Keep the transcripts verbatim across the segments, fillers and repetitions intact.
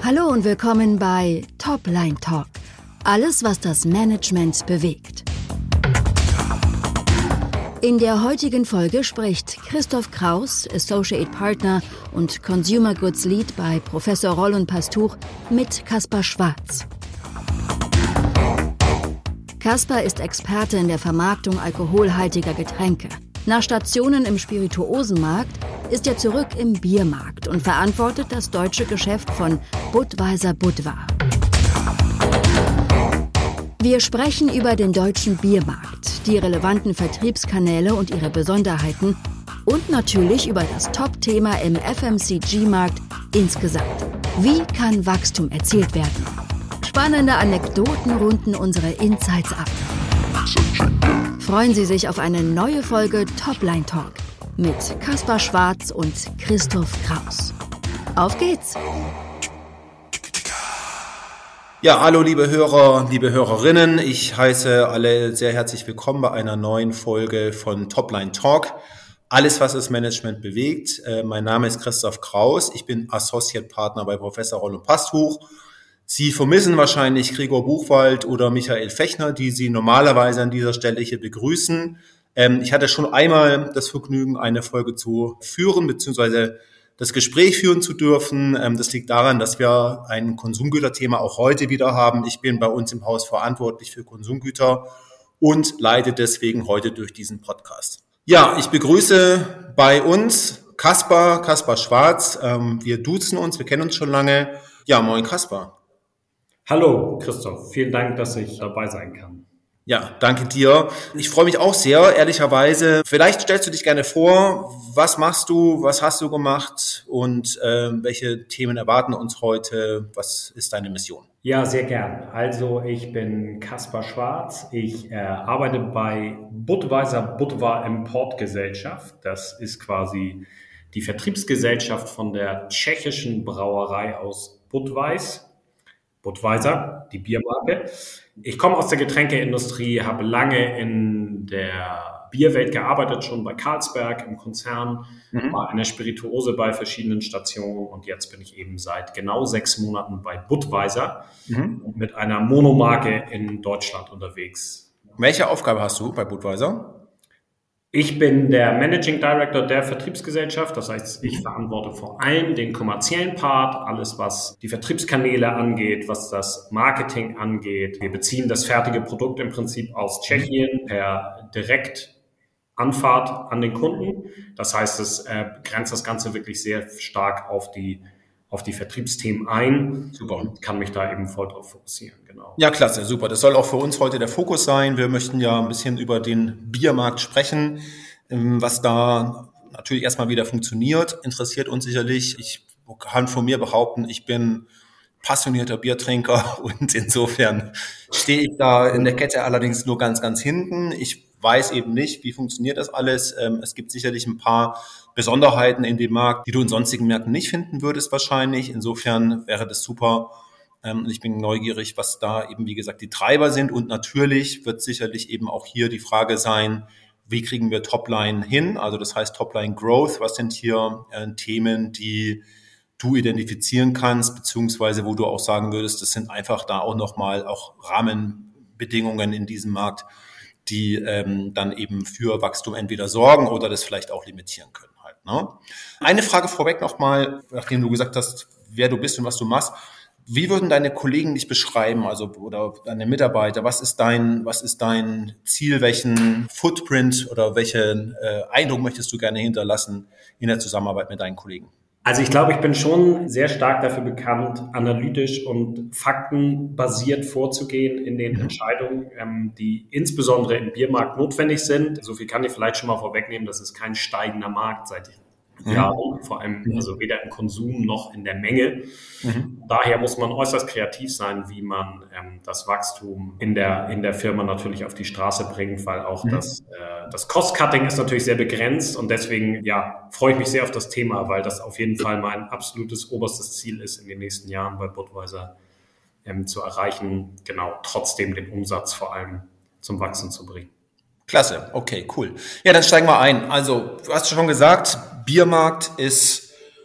Hallo und willkommen bei Topline Talk. Alles, was das Management bewegt. In der heutigen Folge spricht Christoph Kraus, Associate Partner und Consumer Goods Lead bei Professor Roll und Pastoor, mit Kaspar Schwarz. Kaspar ist Experte in der Vermarktung alkoholhaltiger Getränke. Nach Stationen im Spirituosenmarkt ist er zurück im Biermarkt und verantwortet das deutsche Geschäft von Budweiser Budvar. Wir sprechen über den deutschen Biermarkt, die relevanten Vertriebskanäle und ihre Besonderheiten und natürlich über das Top-Thema im F M C G-Markt insgesamt. Wie kann Wachstum erzielt werden? Spannende Anekdoten runden unsere Insights ab. Freuen Sie sich auf eine neue Folge Topline Talk mit Kaspar Schwarz und Christoph Kraus. Auf geht's! Ja, hallo liebe Hörer, liebe Hörerinnen. Ich heiße alle sehr herzlich willkommen bei einer neuen Folge von Topline Talk. Alles, was das Management bewegt. Äh, mein Name ist Christoph Kraus. Ich bin Associate Partner bei Professor Roll und Pastoor. Sie vermissen wahrscheinlich Gregor Buchwald oder Michael Fechner, die Sie normalerweise an dieser Stelle hier begrüßen. Ähm, ich hatte schon einmal das Vergnügen, eine Folge zu führen, beziehungsweise das Gespräch führen zu dürfen. Ähm, das liegt daran, dass wir ein Konsumgüterthema auch heute wieder haben. Ich bin bei uns im Haus verantwortlich für Konsumgüter und leite deswegen heute durch diesen Podcast. Ja, ich begrüße bei uns Kaspar, Kaspar Schwarz. Ähm, wir duzen uns, wir kennen uns schon lange. Ja, moin Kaspar. Hallo Christoph, vielen Dank, dass ich dabei sein kann. Ja, danke dir. Ich freue mich auch sehr, ehrlicherweise. Vielleicht stellst du dich gerne vor, was machst du, was hast du gemacht und äh, welche Themen erwarten uns heute? Was ist deine Mission? Ja, sehr gern. Also ich bin Kaspar Schwarz. Ich äh, arbeite bei Budweiser Budvar Import Gesellschaft. Das ist quasi die Vertriebsgesellschaft von der tschechischen Brauerei aus Budweis. Budweiser, die Biermarke. Ich komme aus der Getränkeindustrie, habe lange in der Bierwelt gearbeitet, schon bei Carlsberg im Konzern, mhm. war in der Spirituose bei verschiedenen Stationen und jetzt bin ich eben seit genau sechs Monaten bei Budweiser mhm. mit einer Monomarke in Deutschland unterwegs. Welche Aufgabe hast du bei Budweiser? Ich bin der Managing Director der Vertriebsgesellschaft, das heißt, ich verantworte vor allem den kommerziellen Part, alles was die Vertriebskanäle angeht, was das Marketing angeht. Wir beziehen das fertige Produkt im Prinzip aus Tschechien per Direktanfahrt an den Kunden. Das heißt, es äh, grenzt das Ganze wirklich sehr stark auf die auf die Vertriebsthemen ein. Super. Und kann mich da eben voll drauf fokussieren, genau. Ja, klasse, super. Das soll auch für uns heute der Fokus sein. Wir möchten ja ein bisschen über den Biermarkt sprechen, was da natürlich erstmal wieder funktioniert. Interessiert uns sicherlich. Ich kann von mir behaupten, ich bin passionierter Biertrinker und insofern stehe ich da in der Kette allerdings nur ganz, ganz hinten. Ich weiß eben nicht, wie funktioniert das alles. Es gibt sicherlich ein paar Besonderheiten in dem Markt, die du in sonstigen Märkten nicht finden würdest wahrscheinlich. Insofern wäre das super. Ich bin neugierig, was da eben, wie gesagt, die Treiber sind. Und natürlich wird sicherlich eben auch hier die Frage sein, wie kriegen wir Topline hin? Also das heißt Topline Growth. Was sind hier äh, Themen, die du identifizieren kannst, beziehungsweise wo du auch sagen würdest, das sind einfach da auch nochmal auch Rahmenbedingungen in diesem Markt, die ähm, dann eben für Wachstum entweder sorgen oder das vielleicht auch limitieren können halt. Ne? Eine Frage vorweg nochmal, nachdem du gesagt hast, wer du bist und was du machst. Wie würden deine Kollegen dich beschreiben, also oder deine Mitarbeiter? Was ist dein, was ist dein Ziel? Welchen Footprint oder welchen äh, Eindruck möchtest du gerne hinterlassen in der Zusammenarbeit mit deinen Kollegen? Also ich glaube, ich bin schon sehr stark dafür bekannt, analytisch und faktenbasiert vorzugehen in den mhm. Entscheidungen, ähm, die insbesondere im Biermarkt notwendig sind. So viel kann ich vielleicht schon mal vorwegnehmen, das ist kein steigender Markt seit mhm. Jahren, vor allem also weder im Konsum noch in der Menge. Mhm. Daher muss man äußerst kreativ sein, wie man ähm, das Wachstum in der in der Firma natürlich auf die Straße bringt, weil auch mhm. das äh, das Cost-Cutting ist natürlich sehr begrenzt und deswegen ja freue ich mich sehr auf das Thema, weil das auf jeden Fall mein absolutes oberstes Ziel ist, in den nächsten Jahren bei Budweiser ähm, zu erreichen, genau trotzdem den Umsatz vor allem zum Wachsen zu bringen. Klasse, okay, cool. Ja, dann steigen wir ein. Also, du hast schon gesagt, Biermarkt ist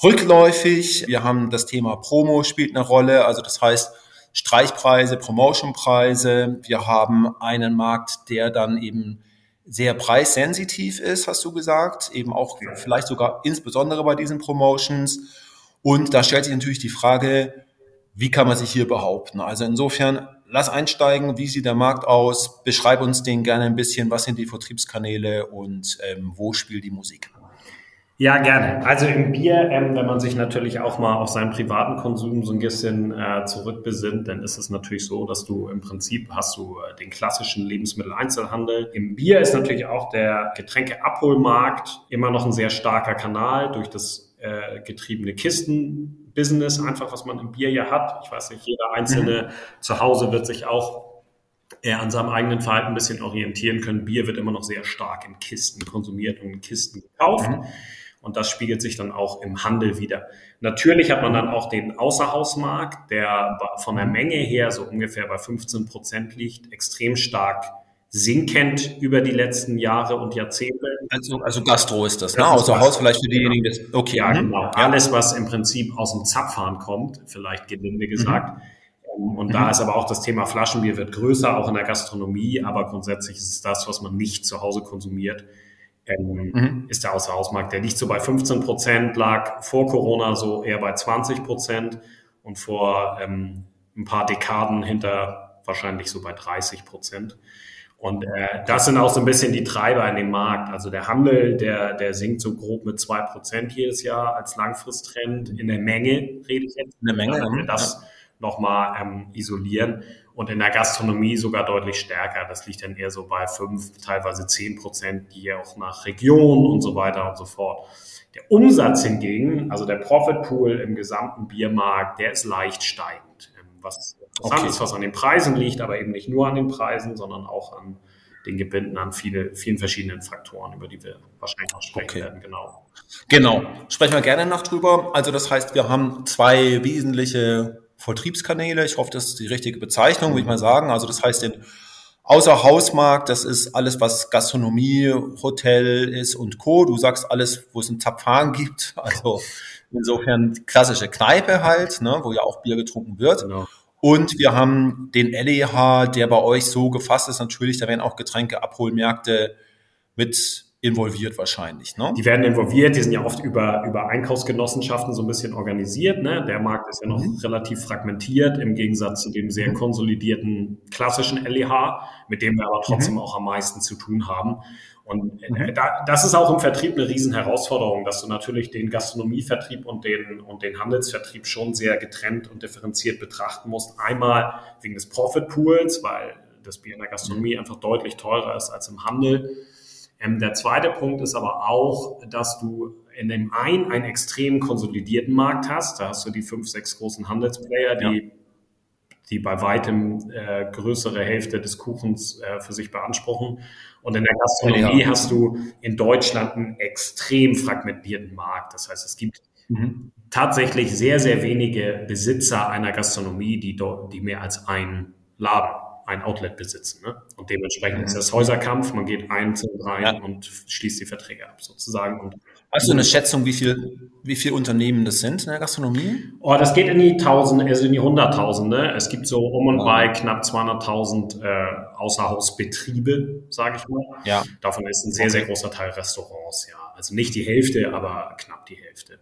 rückläufig. Wir haben das Thema Promo spielt eine Rolle, also das heißt Streichpreise, Promotionpreise. Wir haben einen Markt, der dann eben sehr preissensitiv ist, hast du gesagt, eben auch vielleicht sogar insbesondere bei diesen Promotions. Und da stellt sich natürlich die Frage, wie kann man sich hier behaupten? Also insofern, lass einsteigen, wie sieht der Markt aus? Beschreib uns den gerne ein bisschen, was sind die Vertriebskanäle und ähm, wo spielt die Musik? Ja, gerne. Also im Bier, ähm, wenn man sich natürlich auch mal auf seinen privaten Konsum so ein bisschen äh, zurückbesinnt, dann ist es natürlich so, dass du im Prinzip hast du äh, den klassischen Lebensmitteleinzelhandel. Im Bier ist natürlich auch der Getränkeabholmarkt immer noch ein sehr starker Kanal durch das äh, getriebene Kisten-Business, einfach was man im Bier ja hat. Ich weiß nicht, jeder Einzelne mhm. zu Hause wird sich auch eher an seinem eigenen Verhalten ein bisschen orientieren können. Bier wird immer noch sehr stark in Kisten konsumiert und in Kisten gekauft. Mhm. Und das spiegelt sich dann auch im Handel wieder. Natürlich hat man dann auch den Außerhausmarkt, der von der Menge her so ungefähr bei fünfzehn Prozent liegt, extrem stark sinkend über die letzten Jahre und Jahrzehnte. Also, also Gastro ist das, ne? Außerhaus vielleicht für diejenigen, das, okay. Ja, genau. Alles, was im Prinzip aus dem Zapfhahn kommt, vielleicht gelinde gesagt. Mhm. Und mhm. da ist aber auch das Thema Flaschenbier wird größer, auch in der Gastronomie, aber grundsätzlich ist es das, was man nicht zu Hause konsumiert. Ähm, mhm. ist der Außerhausmarkt. Der liegt so bei fünfzehn Prozent, lag vor Corona so eher bei zwanzig Prozent und vor ähm, ein paar Dekaden hinter wahrscheinlich so bei dreißig Prozent. Und äh, das sind auch so ein bisschen die Treiber in dem Markt. Also der Handel, der der sinkt so grob mit zwei Prozent jedes Jahr als Langfristtrend. In der Menge rede ich jetzt. In der Menge, wenn wir das ja. nochmal ähm, isolieren. Und in der Gastronomie sogar deutlich stärker. Das liegt dann eher so bei fünf, teilweise zehn Prozent, die auch nach Region und so weiter und so fort. Der Umsatz hingegen, also der Profitpool im gesamten Biermarkt, der ist leicht steigend. Was interessant okay. ist, was an den Preisen liegt, aber eben nicht nur an den Preisen, sondern auch an den Gebinden, an viele, vielen verschiedenen Faktoren, über die wir wahrscheinlich noch sprechen okay. werden. Genau. Genau. Sprechen wir gerne noch drüber. Also das heißt, wir haben zwei wesentliche Vertriebskanäle. Ich hoffe, das ist die richtige Bezeichnung, würde ich mal sagen. Also das heißt, den Außerhausmarkt, das ist alles, was Gastronomie, Hotel ist und Co. Du sagst alles, wo es einen Zapfhahn gibt. Also insofern klassische Kneipe halt, ne, wo ja auch Bier getrunken wird. Genau. Und wir haben den L E H, der bei euch so gefasst ist. Natürlich, da werden auch Getränkeabholmärkte mit involviert wahrscheinlich, ne? Die werden involviert, die sind ja oft über, über Einkaufsgenossenschaften so ein bisschen organisiert, ne? Der Markt ist ja noch mhm. relativ fragmentiert im Gegensatz zu dem sehr konsolidierten klassischen L E H, mit dem wir aber trotzdem mhm. auch am meisten zu tun haben. Und mhm. da, das ist auch im Vertrieb eine Riesenherausforderung, dass du natürlich den Gastronomievertrieb und den, und den Handelsvertrieb schon sehr getrennt und differenziert betrachten musst. Einmal wegen des Profitpools, weil das Bier in der Gastronomie einfach deutlich teurer ist als im Handel. Ähm, der zweite Punkt ist aber auch, dass du in dem einen einen extrem konsolidierten Markt hast. Da hast du die fünf, sechs großen Handelsplayer, die, ja. die bei weitem äh, größere Hälfte des Kuchens äh, für sich beanspruchen. Und in der Gastronomie ja. hast du in Deutschland einen extrem fragmentierten Markt. Das heißt, es gibt mhm. tatsächlich sehr, sehr wenige Besitzer einer Gastronomie, die, dort, die mehr als einen Laden, ein Outlet besitzen. Ne? Und dementsprechend mhm. ist das Häuserkampf, man geht einzeln rein ja. und schließt die Verträge ab sozusagen. Und hast du eine Schätzung, wie viel, wie viel Unternehmen das sind in der Gastronomie? Oh, das geht in die Tausend, also in die Hunderttausende. Es gibt so um und bei knapp zweihunderttausend äh, Außerhausbetriebe, sage ich mal. Ja. Davon ist ein sehr, sehr großer Teil Restaurants, ja. Also nicht die Hälfte, aber knapp die Hälfte.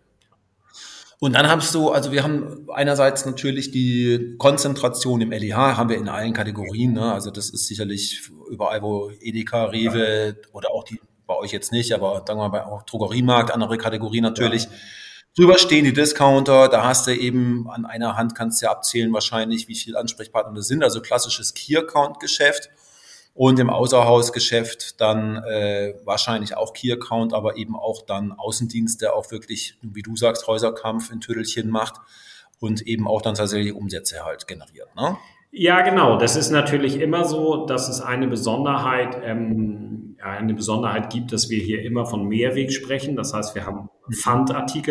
Und dann hast du, also wir haben einerseits natürlich die Konzentration im L E H, haben wir in allen Kategorien, ne? Also das ist sicherlich überall, wo Edeka, Rewe ja. oder auch die, bei euch jetzt nicht, aber sagen wir mal auch Drogeriemarkt, andere Kategorien natürlich. Ja. Drüber stehen die Discounter, da hast du eben an einer Hand kannst du ja abzählen wahrscheinlich, wie viele Ansprechpartner das sind, also klassisches Key-Account-Geschäft. Und im Außerhausgeschäft dann äh, wahrscheinlich auch Key-Account, aber eben auch dann Außendienst, der auch wirklich, wie du sagst, Häuserkampf in Tüdelchen macht und eben auch dann tatsächlich Umsätze halt generiert, ne? Ja, genau. Das ist natürlich immer so, dass es eine Besonderheit, ähm, eine Besonderheit gibt, dass wir hier immer von Mehrweg sprechen. Das heißt, wir haben Pfandartikel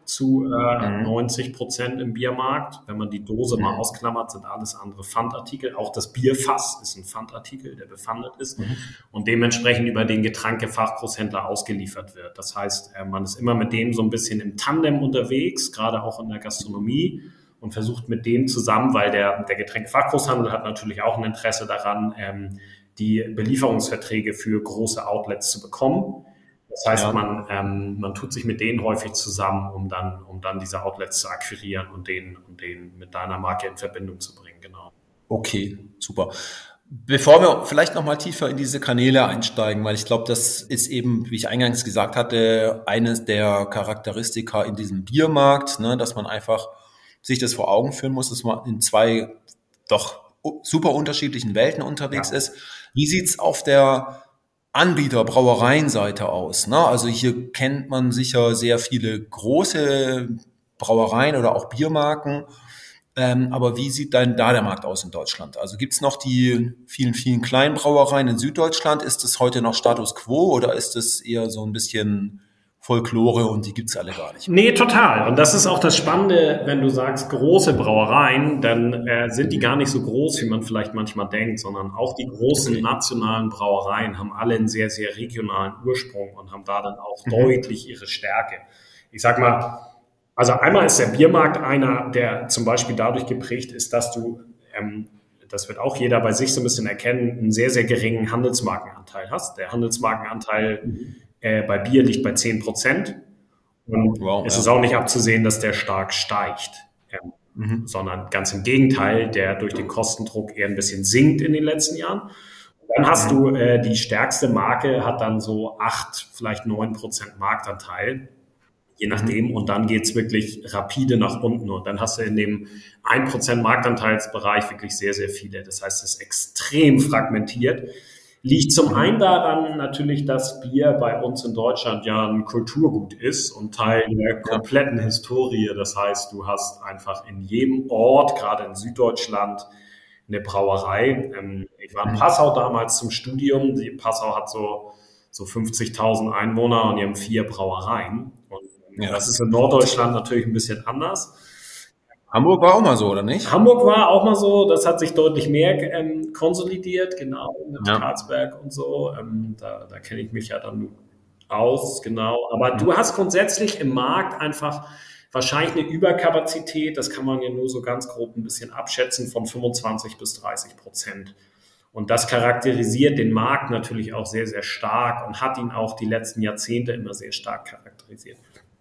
zu äh, mhm. neunzig Prozent im Biermarkt. Wenn man die Dose mhm. mal ausklammert, sind alles andere Pfandartikel. Auch das Bierfass ist ein Pfandartikel, der befandet ist mhm. und dementsprechend über den Getränkefachgroßhändler ausgeliefert wird. Das heißt, äh, man ist immer mit dem so ein bisschen im Tandem unterwegs, gerade auch in der Gastronomie, und versucht mit dem zusammen, weil der, der Getränkefachgroßhandel hat natürlich auch ein Interesse daran, ähm, die Belieferungsverträge für große Outlets zu bekommen. Das heißt, ja. man, ähm, man tut sich mit denen häufig zusammen, um dann, um dann diese Outlets zu akquirieren und den, und den mit deiner Marke in Verbindung zu bringen. Genau. Okay, super. Bevor wir vielleicht noch mal tiefer in diese Kanäle einsteigen, weil ich glaube, das ist eben, wie ich eingangs gesagt hatte, eines der Charakteristika in diesem Biermarkt, ne, dass man einfach sich das vor Augen führen muss, dass man in zwei doch super unterschiedlichen Welten unterwegs ja. ist. Wie sieht's auf der Anbieter, Brauereienseite aus, ne? Also hier kennt man sicher sehr viele große Brauereien oder auch Biermarken. Ähm, aber wie sieht denn da der Markt aus in Deutschland? Also gibt's noch die vielen, vielen kleinen Brauereien in Süddeutschland? Ist das heute noch Status quo oder ist es eher so ein bisschen Folklore und die gibt's alle gar nicht? Nee, total. Und das ist auch das Spannende, wenn du sagst große Brauereien, dann äh, sind die gar nicht so groß, wie man vielleicht manchmal denkt, sondern auch die großen nationalen Brauereien haben alle einen sehr, sehr regionalen Ursprung und haben da dann auch mhm. deutlich ihre Stärke. Ich sag mal, also einmal ist der Biermarkt einer, der zum Beispiel dadurch geprägt ist, dass du, ähm, das wird auch jeder bei sich so ein bisschen erkennen, einen sehr, sehr geringen Handelsmarkenanteil hast. Der Handelsmarkenanteil mhm. äh, bei Bier liegt bei zehn Prozent und wow, es ja. ist auch nicht abzusehen, dass der stark steigt, ähm, mhm. sondern ganz im Gegenteil, der durch den Kostendruck eher ein bisschen sinkt in den letzten Jahren. Und dann hast mhm. du, äh, die stärkste Marke hat dann so acht, vielleicht neun Prozent Marktanteil. Je nachdem, und dann geht's wirklich rapide nach unten und dann hast du in dem ein Prozent Marktanteilsbereich wirklich sehr, sehr viele. Das heißt, es ist extrem fragmentiert. Liegt zum einen daran natürlich, dass Bier bei uns in Deutschland ja ein Kulturgut ist und Teil der kompletten Historie. Das heißt, du hast einfach in jedem Ort, gerade in Süddeutschland, eine Brauerei. Ich war in Passau damals zum Studium. Die Passau hat so, so fünfzigtausend Einwohner und die haben vier Brauereien. Und ja. das ist in Norddeutschland natürlich ein bisschen anders. Hamburg war auch mal so, oder nicht? Hamburg war auch mal so, das hat sich deutlich mehr ähm, konsolidiert, genau, mit ja. Karlsberg und so. Ähm, da da kenne ich mich ja dann aus, genau. Aber mhm. du hast grundsätzlich im Markt einfach wahrscheinlich eine Überkapazität, das kann man ja nur so ganz grob ein bisschen abschätzen, von fünfundzwanzig bis dreißig Prozent. Und das charakterisiert den Markt natürlich auch sehr, sehr stark und hat ihn auch die letzten Jahrzehnte immer sehr stark charakterisiert.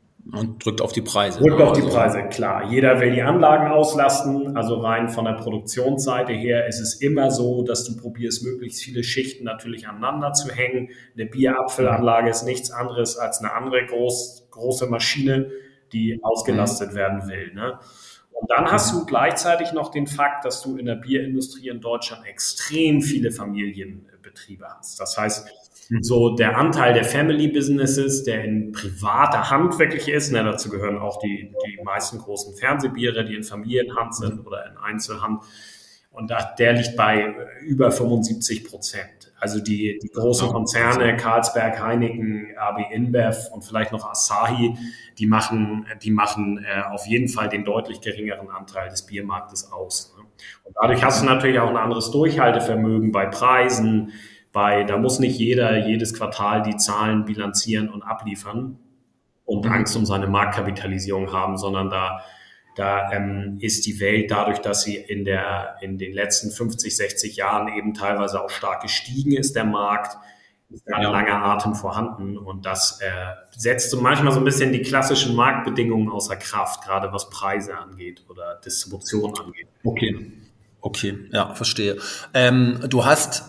Und drückt auf die Preise. Drückt auf die Preise, klar. Jeder will die Anlagen auslasten. Also rein von der Produktionsseite her ist es immer so, dass du probierst, möglichst viele Schichten natürlich aneinander zu hängen. Eine Bierapfelanlage ist nichts anderes als eine andere groß, große Maschine, die ausgelastet werden will, ne? Und dann hast du gleichzeitig noch den Fakt, dass du in der Bierindustrie in Deutschland extrem viele Familienbetriebe hast. Das heißt, so der Anteil der Family Businesses, der in privater Hand wirklich ist, ne, dazu gehören auch die, die meisten großen Fernsehbiere, die in Familienhand sind oder in Einzelhand. Und da, der liegt bei über fünfundsiebzig Prozent. Also die, die großen Konzerne, Carlsberg, Heineken, A B InBev und vielleicht noch Asahi, die machen, die machen äh, auf jeden Fall den deutlich geringeren Anteil des Biermarktes aus, ne? Und dadurch hast du natürlich auch ein anderes Durchhaltevermögen bei Preisen, bei, da muss nicht jeder jedes Quartal die Zahlen bilanzieren und abliefern und Angst um seine Marktkapitalisierung haben, sondern da Da ähm, ist die Welt dadurch, dass sie in der in den letzten fünfzig, sechzig Jahren eben teilweise auch stark gestiegen ist, der Markt, ist da ein langer Atem vorhanden und das äh, setzt so manchmal so ein bisschen die klassischen Marktbedingungen außer Kraft, gerade was Preise angeht oder Distribution angeht. Okay, okay, ja, verstehe. Ähm, du hast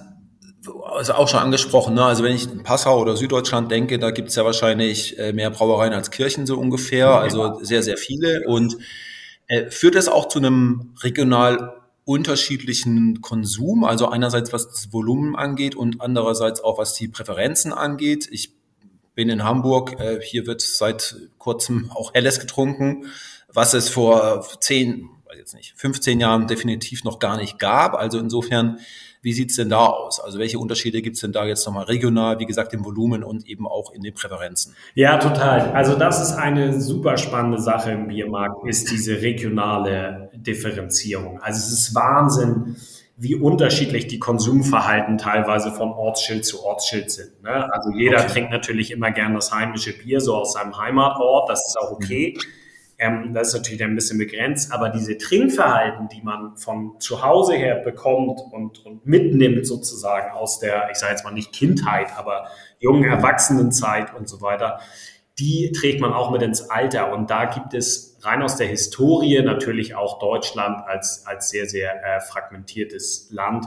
also auch schon angesprochen, ne? Also wenn ich in Passau oder Süddeutschland denke, da gibt es ja wahrscheinlich äh, mehr Brauereien als Kirchen so ungefähr, also sehr, sehr viele und Äh, führt es auch zu einem regional unterschiedlichen Konsum, also einerseits was das Volumen angeht und andererseits auch was die Präferenzen angeht? Ich bin in Hamburg, äh, hier wird seit kurzem auch Helles getrunken, was es vor zehn, weiß jetzt nicht, fünfzehn Jahren definitiv noch gar nicht gab. Also insofern, Wie sieht's denn da aus? Also welche Unterschiede gibt's denn da jetzt nochmal regional, wie gesagt, im Volumen und eben auch in den Präferenzen? Ja, total. Also das ist eine super spannende Sache im Biermarkt, ist diese regionale Differenzierung. Also es ist Wahnsinn, wie unterschiedlich die Konsumverhalten teilweise von Ortsschild zu Ortsschild sind. Ne? Also jeder okay. trinkt natürlich immer gern das heimische Bier, so aus seinem Heimatort, das ist auch okay. Mhm. Ähm, das ist natürlich ein bisschen begrenzt, aber diese Trinkverhalten, die man von zu Hause her bekommt und, und mitnimmt sozusagen aus der, ich sage jetzt mal nicht Kindheit, aber jungen Erwachsenenzeit und so weiter, die trägt man auch mit ins Alter. Und da gibt es rein aus der Historie natürlich auch Deutschland als, als sehr, sehr äh, fragmentiertes Land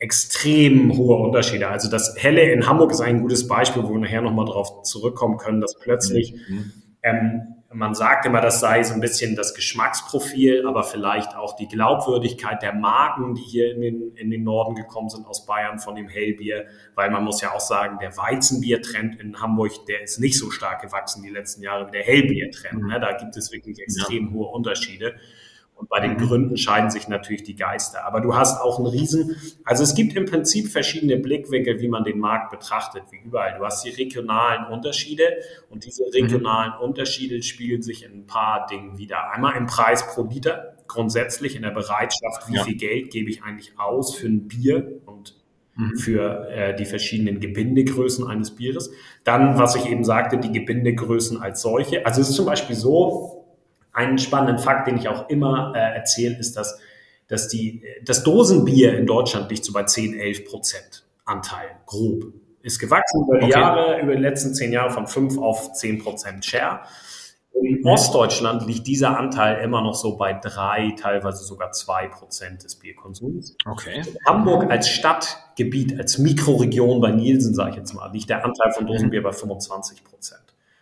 extrem hohe Unterschiede. Also das Helle in Hamburg ist ein gutes Beispiel, wo wir nachher nochmal drauf zurückkommen können, dass plötzlich mhm. ähm, man sagt immer, das sei so ein bisschen das Geschmacksprofil, aber vielleicht auch die Glaubwürdigkeit der Marken, die hier in den, in den Norden gekommen sind aus Bayern von dem Hellbier, weil man muss ja auch sagen, der Weizenbiertrend in Hamburg, der ist nicht so stark gewachsen die letzten Jahre wie der Hellbiertrend. Mhm. Ne? Da gibt es wirklich extrem ja. hohe Unterschiede. Und bei den mhm. Gründen scheiden sich natürlich die Geister. Aber du hast auch einen Riesen, also es gibt im Prinzip verschiedene Blickwinkel, wie man den Markt betrachtet, wie überall. Du hast die regionalen Unterschiede und diese regionalen mhm. Unterschiede spiegeln sich in ein paar Dingen wieder. Einmal im Preis pro Liter, grundsätzlich in der Bereitschaft, wie ja. viel Geld gebe ich eigentlich aus für ein Bier und mhm. für äh, die verschiedenen Gebindegrößen eines Bieres. Dann, was ich eben sagte, die Gebindegrößen als solche. Also es ist zum Beispiel so, einen spannenden Fakt, den ich auch immer äh, erzähle, ist, dass, dass die, das Dosenbier in Deutschland liegt so bei zehn, elf Prozent Anteil, grob. Ist gewachsen über die okay. Jahre, über die letzten zehn Jahre von fünf auf zehn Prozent Share. In mhm. Ostdeutschland liegt dieser Anteil immer noch so bei drei, teilweise sogar zwei Prozent des Bierkonsums. Okay. In Hamburg als Stadtgebiet, als Mikroregion bei Nielsen, sage ich jetzt mal, liegt der Anteil von Dosenbier mhm. bei fünfundzwanzig Prozent.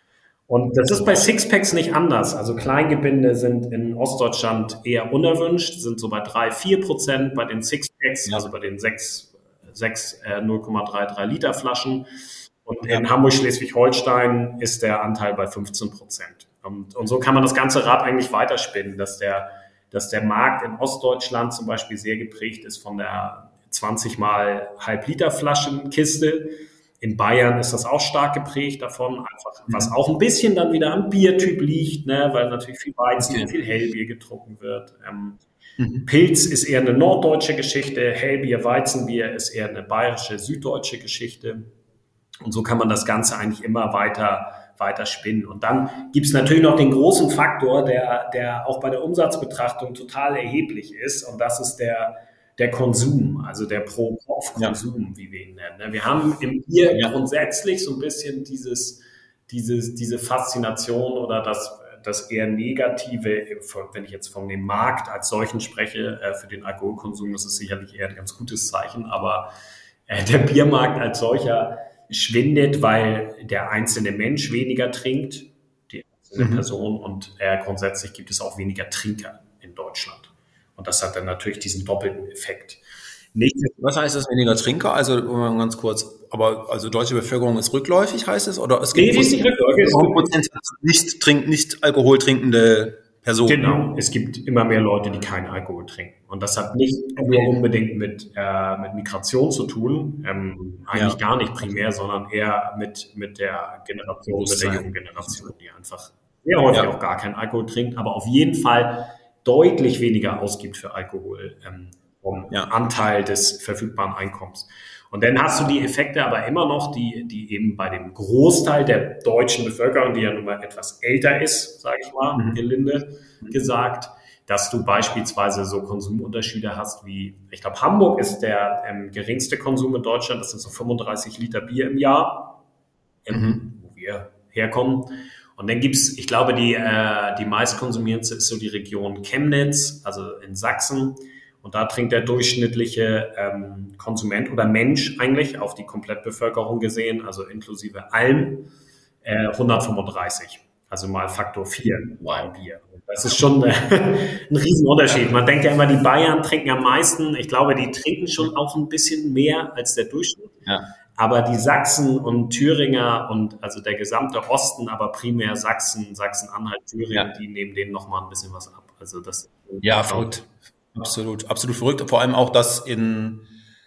Und das ist bei Sixpacks nicht anders. Also Kleingebinde sind in Ostdeutschland eher unerwünscht, sind so bei drei, vier Prozent bei den Sixpacks, also bei den sechs, sechs äh, null Komma dreiunddreißig Liter Flaschen. Und in Hamburg, Schleswig-Holstein ist der Anteil bei fünfzehn Prozent. Und, und so kann man das ganze Rad eigentlich weiterspinnen, dass der, dass der Markt in Ostdeutschland zum Beispiel sehr geprägt ist von der zwanzig mal Halb-Liter Flaschenkiste. In Bayern ist das auch stark geprägt davon, einfach, was auch ein bisschen dann wieder am Biertyp liegt, ne, weil natürlich viel Weizen und viel Hellbier getrunken wird. Ähm, mhm. Pilz ist eher eine norddeutsche Geschichte, Hellbier, Weizenbier ist eher eine bayerische, süddeutsche Geschichte. Und so kann man das Ganze eigentlich immer weiter, weiter spinnen. Und dann gibt es natürlich noch den großen Faktor, der, der auch bei der Umsatzbetrachtung total erheblich ist. Und das ist der der Konsum, also der Pro-Kopf-Konsum, ja. wie wir ihn nennen. Wir haben im Bier ja. grundsätzlich so ein bisschen dieses, dieses, diese Faszination oder das, das eher Negative, wenn ich jetzt von dem Markt als solchen spreche, für den Alkoholkonsum, das ist sicherlich eher ein ganz gutes Zeichen, aber der Biermarkt als solcher schwindet, weil der einzelne Mensch weniger trinkt, die einzelne mhm. Person, und äh, grundsätzlich gibt es auch weniger Trinker in Deutschland. Und das hat dann natürlich diesen doppelten Effekt. Nicht, was heißt das, weniger Trinker? Also ganz kurz, aber also deutsche Bevölkerung ist rückläufig, heißt es? Oder es gibt nee, nicht rückläufig. Prozent nicht, trink, nicht Alkohol trinkende Personen. Genau, es gibt immer mehr Leute, die keinen Alkohol trinken. Und das hat nicht nur unbedingt mit, äh, mit Migration zu tun, ähm, eigentlich ja. gar nicht primär, sondern eher mit, mit der Generation, mit der jungen Generation, die einfach sehr häufig ja. auch gar keinen Alkohol trinkt, aber auf jeden Fall deutlich weniger ausgibt für Alkohol ähm, vom ja. Anteil des verfügbaren Einkommens. Und dann hast du die Effekte aber immer noch, die, die eben bei dem Großteil der deutschen Bevölkerung, die ja nun mal etwas älter ist, sage ich mal, mhm. gelinde gesagt, dass du beispielsweise so Konsumunterschiede hast wie, ich glaube, Hamburg ist der ähm, geringste Konsum in Deutschland, das sind so fünfunddreißig Liter Bier im Jahr, ähm, mhm. wo wir herkommen. Und dann gibt's, ich glaube, die, äh, die meistkonsumierendste ist so die Region Chemnitz, also in Sachsen. Und da trinkt der durchschnittliche ähm, Konsument oder Mensch eigentlich auf die Komplettbevölkerung gesehen, also inklusive allem, äh, hundertfünfunddreißig. Also mal Faktor vier wow. Bier. Das ist schon äh, ein Riesenunterschied. Man denkt ja immer, die Bayern trinken am meisten. Ich glaube, die trinken schon auch ein bisschen mehr als der Durchschnitt. Ja. Aber die Sachsen und Thüringer und also der gesamte Osten, aber primär Sachsen, Sachsen-Anhalt, Thüringen, ja. die nehmen denen nochmal ein bisschen was ab. Also das ja, verrückt. Absolut, absolut verrückt. Vor allem auch, dass in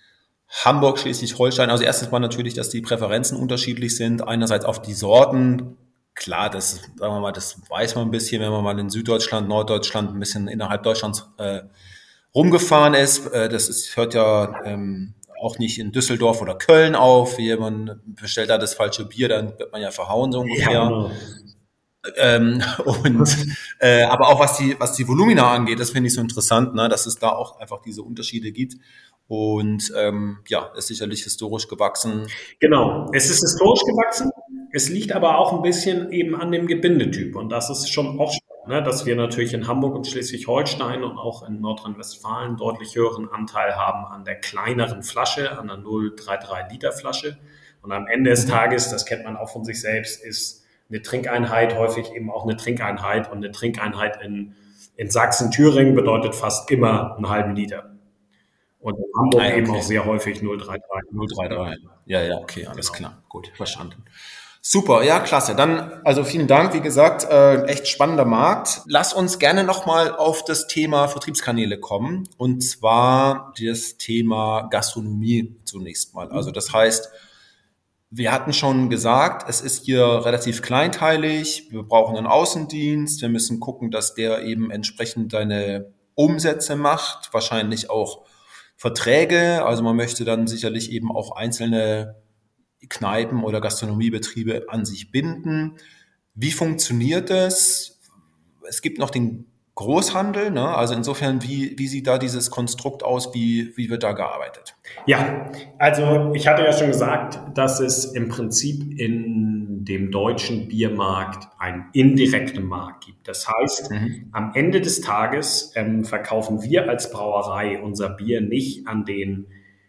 Hamburg, Schleswig-Holstein. Also erstens mal natürlich, dass die Präferenzen unterschiedlich sind. Einerseits auf die Sorten. Klar, das, sagen wir mal, das weiß man ein bisschen, wenn man mal in Süddeutschland, Norddeutschland, ein bisschen innerhalb Deutschlands äh, rumgefahren ist. Äh, das ist, hört ja ähm, auch nicht in Düsseldorf oder Köln auf. Jemand bestellt da das falsche Bier, dann wird man ja verhauen, so ungefähr. Ja, genau. Ähm, und äh, aber auch was die was die Volumina angeht, das finde ich so interessant, ne, dass es da auch einfach diese Unterschiede gibt. Und ähm, ja, ist sicherlich historisch gewachsen. Genau, es ist historisch gewachsen. Es liegt aber auch ein bisschen eben an dem Gebindetyp. Und das ist schon auch spannend, ne, dass wir natürlich in Hamburg und Schleswig-Holstein und auch in Nordrhein-Westfalen deutlich höheren Anteil haben an der kleineren Flasche, an der null Komma dreiunddreißig Liter Flasche. Und am Ende des Tages, das kennt man auch von sich selbst, ist eine Trinkeinheit häufig eben auch eine Trinkeinheit. Und eine Trinkeinheit in, in Sachsen, Thüringen bedeutet fast immer einen halben Liter. Und in Hamburg ah, ja, okay. eben auch sehr häufig null Komma dreiunddreißig. null Komma dreiunddreißig. Ja, ja, okay, alles genau. Klar. Gut, verstanden. Super, ja, klasse. Dann, also vielen Dank, wie gesagt, äh, echt spannender Markt. Lass uns gerne nochmal auf das Thema Vertriebskanäle kommen. Und zwar das Thema Gastronomie zunächst mal. Also das heißt, wir hatten schon gesagt, es ist hier relativ kleinteilig. Wir brauchen einen Außendienst. Wir müssen gucken, dass der eben entsprechend seine Umsätze macht. Wahrscheinlich auch Verträge, also man möchte dann sicherlich eben auch einzelne Kneipen oder Gastronomiebetriebe an sich binden. Wie funktioniert das? Es gibt noch den Großhandel, ne? Also insofern, wie, wie sieht da dieses Konstrukt aus? Wie, wie wird da gearbeitet? Ja, also ich hatte ja schon gesagt, dass es im Prinzip in dem deutschen Biermarkt einen indirekten Markt gibt. Das heißt, mhm. am Ende des Tages ähm, verkaufen wir als Brauerei unser Bier nicht an den,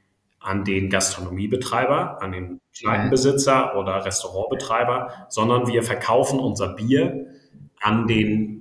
an den Gastronomiebetreiber, an den Kneipenbesitzer mhm. oder Restaurantbetreiber, sondern wir verkaufen unser Bier an den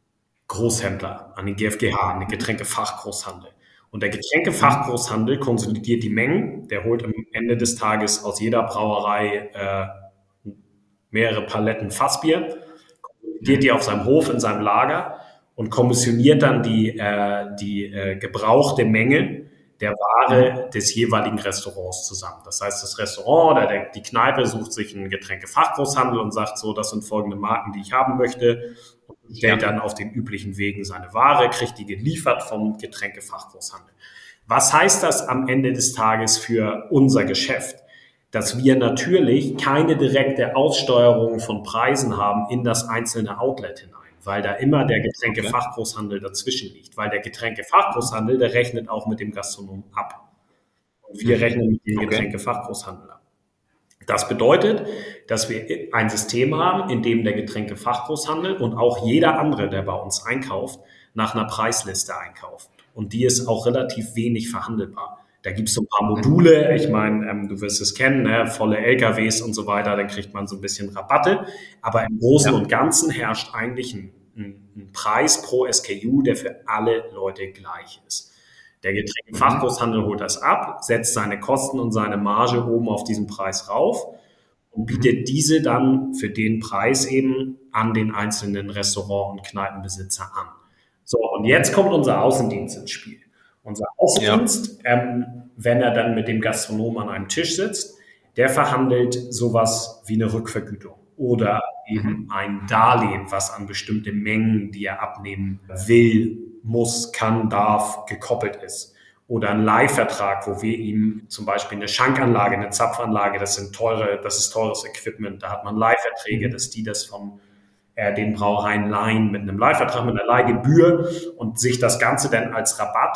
Großhändler, an den G F G H, an den Getränkefachgroßhandel. Und der Getränkefachgroßhandel konsolidiert die Mengen, der holt am Ende des Tages aus jeder Brauerei äh, mehrere Paletten Fassbier, konsolidiert die auf seinem Hof, in seinem Lager und kommissioniert dann die, äh, die äh, gebrauchte Menge der Ware des jeweiligen Restaurants zusammen. Das heißt, das Restaurant oder der, die Kneipe sucht sich einen Getränkefachgroßhandel und sagt so, das sind folgende Marken, die ich haben möchte, und stellt dann auf den üblichen Wegen seine Ware, kriegt die geliefert vom Getränkefachgroßhandel. Was heißt das am Ende des Tages für unser Geschäft? Dass wir natürlich keine direkte Aussteuerung von Preisen haben in das einzelne Outlet hinein, weil da immer der Getränkefachgroßhandel dazwischen liegt, weil der Getränkefachgroßhandel, der rechnet auch mit dem Gastronom ab. Und wir rechnen mit dem okay. Getränkefachgroßhandel ab. Das bedeutet, dass wir ein System haben, in dem der Getränkefachgroßhandel und auch jeder andere, der bei uns einkauft, nach einer Preisliste einkauft. Und die ist auch relativ wenig verhandelbar. Da gibt es so ein paar Module, ich meine, ähm, du wirst es kennen, ne? Volle L K Ws und so weiter, dann kriegt man so ein bisschen Rabatte. Aber im Großen ja. und Ganzen herrscht eigentlich ein, ein, ein Preis pro S K U, der für alle Leute gleich ist. Der Getränkefachgroßhandel holt das ab, setzt seine Kosten und seine Marge oben auf diesen Preis rauf und bietet diese dann für den Preis eben an den einzelnen Restaurant- und Kneipenbesitzer an. So, und jetzt kommt unser Außendienst ins Spiel. Unser Außendienst, ja. ähm, wenn er dann mit dem Gastronom an einem Tisch sitzt, der verhandelt sowas wie eine Rückvergütung oder eben ein Darlehen, was an bestimmte Mengen, die er abnehmen will, muss, kann, darf, gekoppelt ist. Oder ein Leihvertrag, wo wir ihm zum Beispiel eine Schankanlage, eine Zapfanlage, das sind teure, das ist teures Equipment, da hat man Leihverträge, dass die das von äh, den Brauereien leihen mit einem Leihvertrag, mit einer Leihgebühr und sich das Ganze dann als Rabatt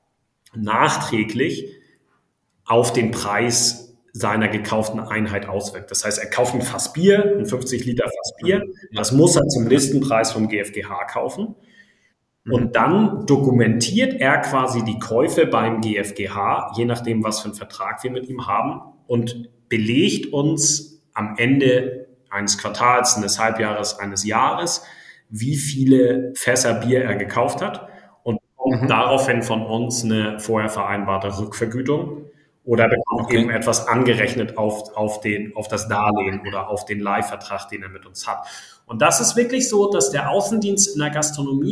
nachträglich auf den Preis seiner gekauften Einheit auswirkt. Das heißt, er kauft ein Fass Bier, ein fünfzig Liter Fass Bier, das muss er zum Listenpreis vom G F G H kaufen. Und dann dokumentiert er quasi die Käufe beim G F G H, je nachdem, was für einen Vertrag wir mit ihm haben, und belegt uns am Ende eines Quartals, eines Halbjahres, eines Jahres, wie viele Fässer Bier er gekauft hat und bekommt mhm. daraufhin von uns eine vorher vereinbarte Rückvergütung oder bekommt okay. eben etwas angerechnet auf, auf, den, auf das Darlehen oder auf den Leihvertrag, den er mit uns hat. Und das ist wirklich so, dass der Außendienst in der Gastronomie ist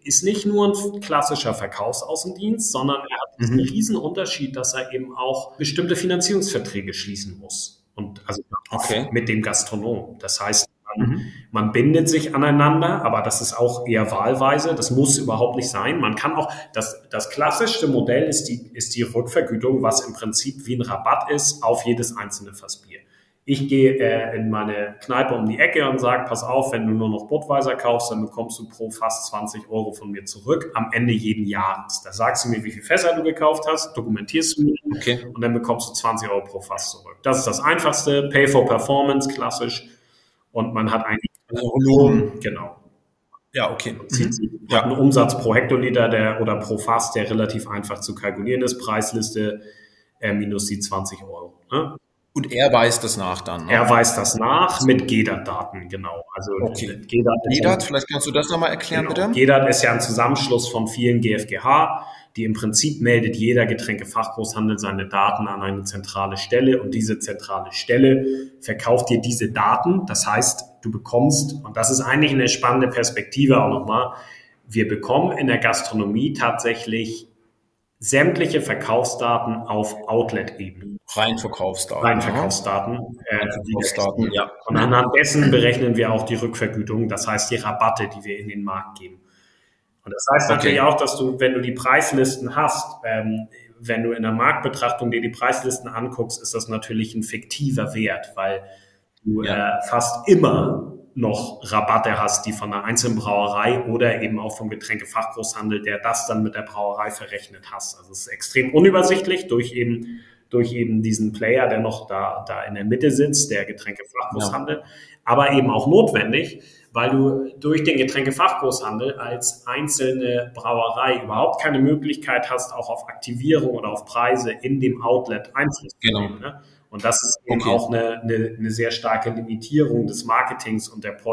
ist nicht nur ein klassischer Verkaufsaußendienst, sondern er hat diesen mhm. riesen Unterschied, dass er eben auch bestimmte Finanzierungsverträge schließen muss. Und also okay. mit dem Gastronom. Das heißt, man, mhm. man bindet sich aneinander, aber das ist auch eher wahlweise. Das muss überhaupt nicht sein. Man kann auch, das, das klassischste Modell ist die, ist die Rückvergütung, was im Prinzip wie ein Rabatt ist auf jedes einzelne Fass Bier. Ich gehe äh, in meine Kneipe um die Ecke und sage, pass auf, wenn du nur noch Budweiser kaufst, dann bekommst du pro Fass zwanzig Euro von mir zurück am Ende jeden Jahres. Da sagst du mir, wie viele Fässer du gekauft hast, dokumentierst du mir okay. und dann bekommst du zwanzig Euro pro Fass zurück. Das ist das Einfachste, Pay for Performance, klassisch. Und man hat eigentlich Volumen, genau. Ja, okay. Mhm. Ja. Einen Umsatz pro Hektoliter der, oder pro Fass, der relativ einfach zu kalkulieren ist. Preisliste äh, minus die zwanzig Euro. Ne? Und er weist das nach dann? Ne? Er weist das nach mit G E D A T-Daten, genau. Also okay. G E D A T, vielleicht kannst du das nochmal erklären, genau. bitte? G E D A T ist ja ein Zusammenschluss von vielen G f G H, die im Prinzip meldet jeder Getränkefachgroßhandel seine Daten an eine zentrale Stelle und diese zentrale Stelle verkauft dir diese Daten. Das heißt, du bekommst, und das ist eigentlich eine spannende Perspektive auch nochmal, wir bekommen in der Gastronomie tatsächlich sämtliche Verkaufsdaten auf Outlet-Ebene. Rein Verkaufsdaten. Rein Verkaufsdaten. Äh, Rein Verkaufsdaten, ja. Und anhand dessen berechnen wir auch die Rückvergütung, das heißt die Rabatte, die wir in den Markt geben. Und das heißt natürlich okay. auch, dass du, wenn du die Preislisten hast, ähm, wenn du in der Marktbetrachtung dir die Preislisten anguckst, ist das natürlich ein fiktiver Wert, weil du ja. äh, fast immer noch Rabatte hast, die von einer einzelnen Brauerei oder eben auch vom Getränkefachgroßhandel, der das dann mit der Brauerei verrechnet hast. Also es ist extrem unübersichtlich durch eben durch eben diesen Player, der noch da da in der Mitte sitzt, der Getränkefachgroßhandel, ja. aber eben auch notwendig, weil du durch den Getränkefachgroßhandel als einzelne Brauerei überhaupt keine Möglichkeit hast, auch auf Aktivierung oder auf Preise in dem Outlet Einfluss zu nehmen. Genau. Ne? Und das ist eben okay. auch eine, eine, eine sehr starke Limitierung des Marketings und der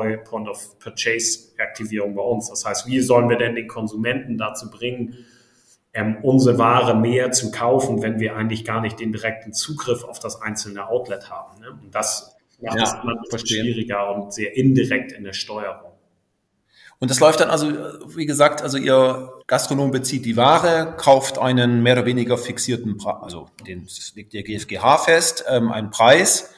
Point-of-Purchase-Aktivierung bei uns. Das heißt, wie sollen wir denn den Konsumenten dazu bringen, ähm, unsere Ware mehr zu kaufen, wenn wir eigentlich gar nicht den direkten Zugriff auf das einzelne Outlet haben? Ne? Und das macht es ja, immer ein bisschen schwieriger und sehr indirekt in der Steuerung. Und das läuft dann also, wie gesagt, also Ihr Gastronom bezieht die Ware, kauft einen mehr oder weniger fixierten Preis, also den legt der G f G H fest, ähm, einen Preis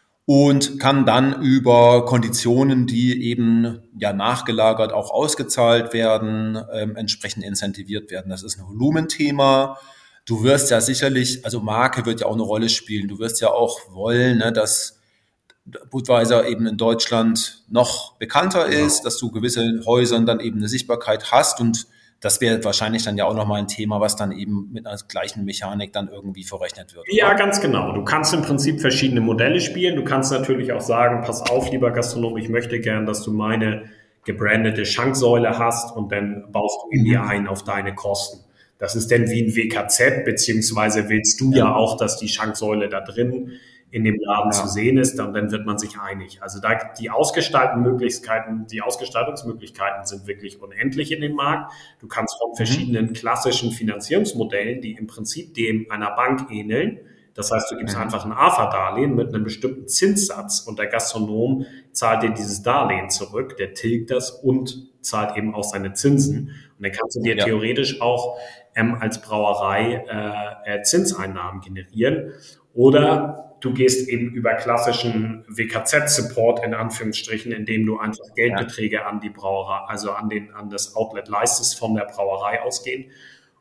und kann dann über Konditionen, die eben ja nachgelagert auch ausgezahlt werden, ähm, entsprechend incentiviert werden. Das ist ein Volumenthema. Du wirst ja sicherlich, also Marke wird ja auch eine Rolle spielen. Du wirst ja auch wollen, ne, dass Budweiser eben in Deutschland noch bekannter ist, dass du gewisse Häusern dann eben eine Sichtbarkeit hast und das wäre wahrscheinlich dann ja auch nochmal ein Thema, was dann eben mit einer gleichen Mechanik dann irgendwie verrechnet wird. Oder? Ja, ganz genau. Du kannst im Prinzip verschiedene Modelle spielen. Du kannst natürlich auch sagen, pass auf, lieber Gastronom, ich möchte gern, dass du meine gebrandete Schanksäule hast und dann baust du in die ein auf deine Kosten. Das ist dann wie ein W K Z, beziehungsweise willst du ja, ja auch, dass die Schanksäule da drin in dem Laden ja. zu sehen ist, dann, dann wird man sich einig. Also da die Ausgestaltungsmöglichkeiten, die Ausgestaltungsmöglichkeiten sind wirklich unendlich in dem Markt. Du kannst von verschiedenen mhm. klassischen Finanzierungsmodellen, die im Prinzip dem einer Bank ähneln. Das heißt, du gibst mhm. einfach ein A F A-Darlehen mit einem bestimmten Zinssatz und der Gastronom zahlt dir dieses Darlehen zurück, der tilgt das und zahlt eben auch seine Zinsen. Und dann kannst du dir ja. theoretisch auch ähm, als Brauerei äh, Zinseinnahmen generieren. Oder du gehst eben über klassischen W K Z-Support in Anführungsstrichen, indem du einfach Geldbeträge an die Brauerei, also an den, an das Outlet leistest, von der Brauerei ausgehend.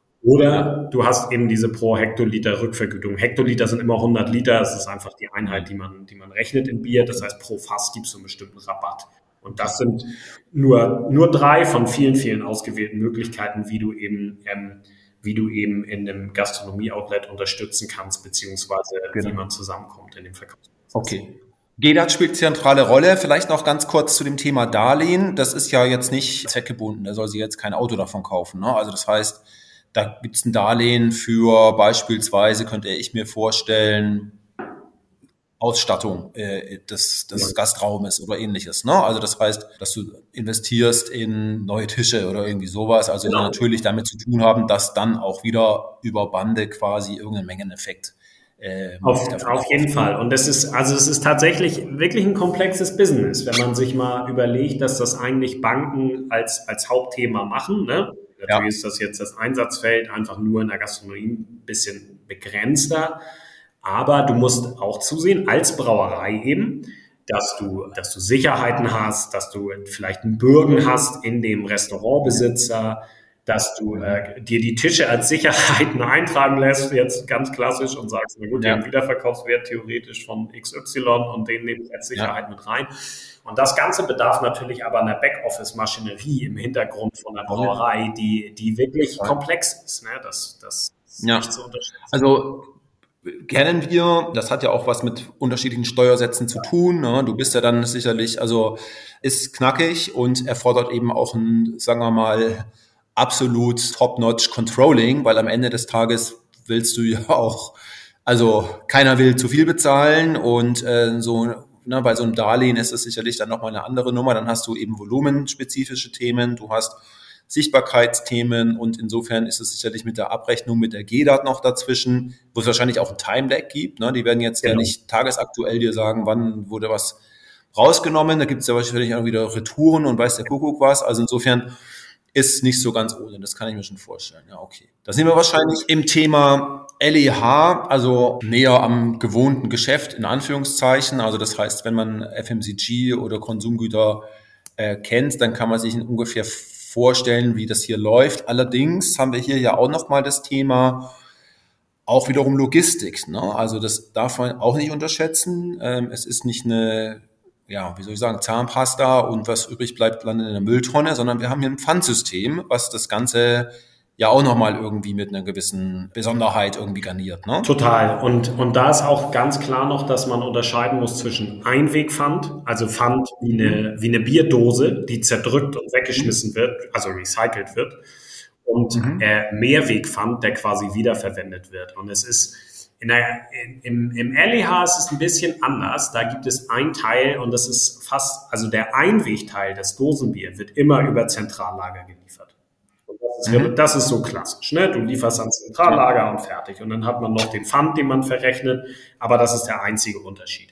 Oder du hast eben diese pro Hektoliter Rückvergütung. Hektoliter sind immer hundert Liter. Das ist einfach die Einheit, die man, die man rechnet in Bier. Das heißt, pro Fass gibst du einen bestimmten Rabatt. Und das sind nur, nur drei von vielen, vielen ausgewählten Möglichkeiten, wie du eben, ähm, wie du eben in einem Gastronomie-Outlet unterstützen kannst, beziehungsweise genau. wie man zusammenkommt in dem Verkaufsprozess. Okay. G E D A T spielt zentrale Rolle. Vielleicht noch ganz kurz zu dem Thema Darlehen. Das ist ja jetzt nicht zweckgebunden. Da soll sie jetzt kein Auto davon kaufen. Ne? Also das heißt, da gibt es ein Darlehen für beispielsweise, könnte ich mir vorstellen, Ausstattung äh, des, des ja. Gastraumes oder ähnliches. Ne? Also das heißt, dass du investierst in neue Tische oder irgendwie sowas, also genau. die natürlich damit zu tun haben, dass dann auch wieder über Bande quasi irgendein Mengeneffekt Äh, auf, auf jeden Fall. Und das ist, also es ist tatsächlich wirklich ein komplexes Business, wenn man sich mal überlegt, dass das eigentlich Banken als, als Hauptthema machen. Ne? Natürlich ja. ist das jetzt das Einsatzfeld einfach nur in der Gastronomie ein bisschen begrenzter. Aber du musst auch zusehen, als Brauerei eben, dass du, dass du Sicherheiten hast, dass du vielleicht einen Bürgen hast in dem Restaurantbesitzer, dass du äh, dir die Tische als Sicherheiten eintragen lässt, jetzt ganz klassisch, und sagst, na gut, ja. die haben Wiederverkaufswert theoretisch von X Y und den nehme ich als Sicherheit ja. mit rein. Und das Ganze bedarf natürlich aber einer Backoffice-Maschinerie im Hintergrund von der Brauerei, die, die wirklich ja. komplex ist. Ne? Das, das ist ja. nicht zu unterschätzen. Also kennen wir, das hat ja auch was mit unterschiedlichen Steuersätzen zu tun. Ne? Du bist ja dann sicherlich, also ist knackig und erfordert eben auch ein, sagen wir mal, absolut top-notch Controlling, weil am Ende des Tages willst du ja auch, also keiner will zu viel bezahlen und äh, so, ne, bei so einem Darlehen ist es sicherlich dann nochmal eine andere Nummer. Dann hast du eben volumenspezifische Themen, du hast Sichtbarkeitsthemen und insofern ist es sicherlich mit der Abrechnung mit der G D A T noch dazwischen, wo es wahrscheinlich auch ein Time-Lag gibt. Ne? Die werden jetzt genau. ja nicht tagesaktuell dir sagen, wann wurde was rausgenommen. Da gibt es ja wahrscheinlich auch wieder Retouren und weiß der Kuckuck was. Also insofern ist nicht so ganz ohne, das kann ich mir schon vorstellen. Ja, okay. Da sind wir wahrscheinlich im Thema L E H, also näher am gewohnten Geschäft, in Anführungszeichen. Also das heißt, wenn man F M C G oder Konsumgüter äh, kennt, dann kann man sich ungefähr vorstellen, wie das hier läuft. Allerdings haben wir hier ja auch nochmal das Thema auch wiederum Logistik. Ne? Also das darf man auch nicht unterschätzen. Ähm, es ist nicht eine, ja, wie soll ich sagen, Zahnpasta und was übrig bleibt, landet in der Mülltonne, sondern wir haben hier ein Pfandsystem, was das Ganze ja auch nochmal irgendwie mit einer gewissen Besonderheit irgendwie garniert. Ne? Total. Und, und da ist auch ganz klar noch, dass man unterscheiden muss zwischen Einwegpfand, also Pfand wie eine, wie eine Bierdose, die zerdrückt und weggeschmissen wird, also recycelt wird, und mhm. äh, Mehrwegpfand, der quasi wiederverwendet wird. Und es ist in der, in, im, im L E H ist es ein bisschen anders. Da gibt es ein Teil und das ist fast, also der Einwegteil des Dosenbier wird immer über Zentrallager geliefert. Und das ist, mhm. das ist so klassisch, ne? Du lieferst ans Zentrallager ja. und fertig. Und dann hat man noch den Pfand, den man verrechnet, aber das ist der einzige Unterschied.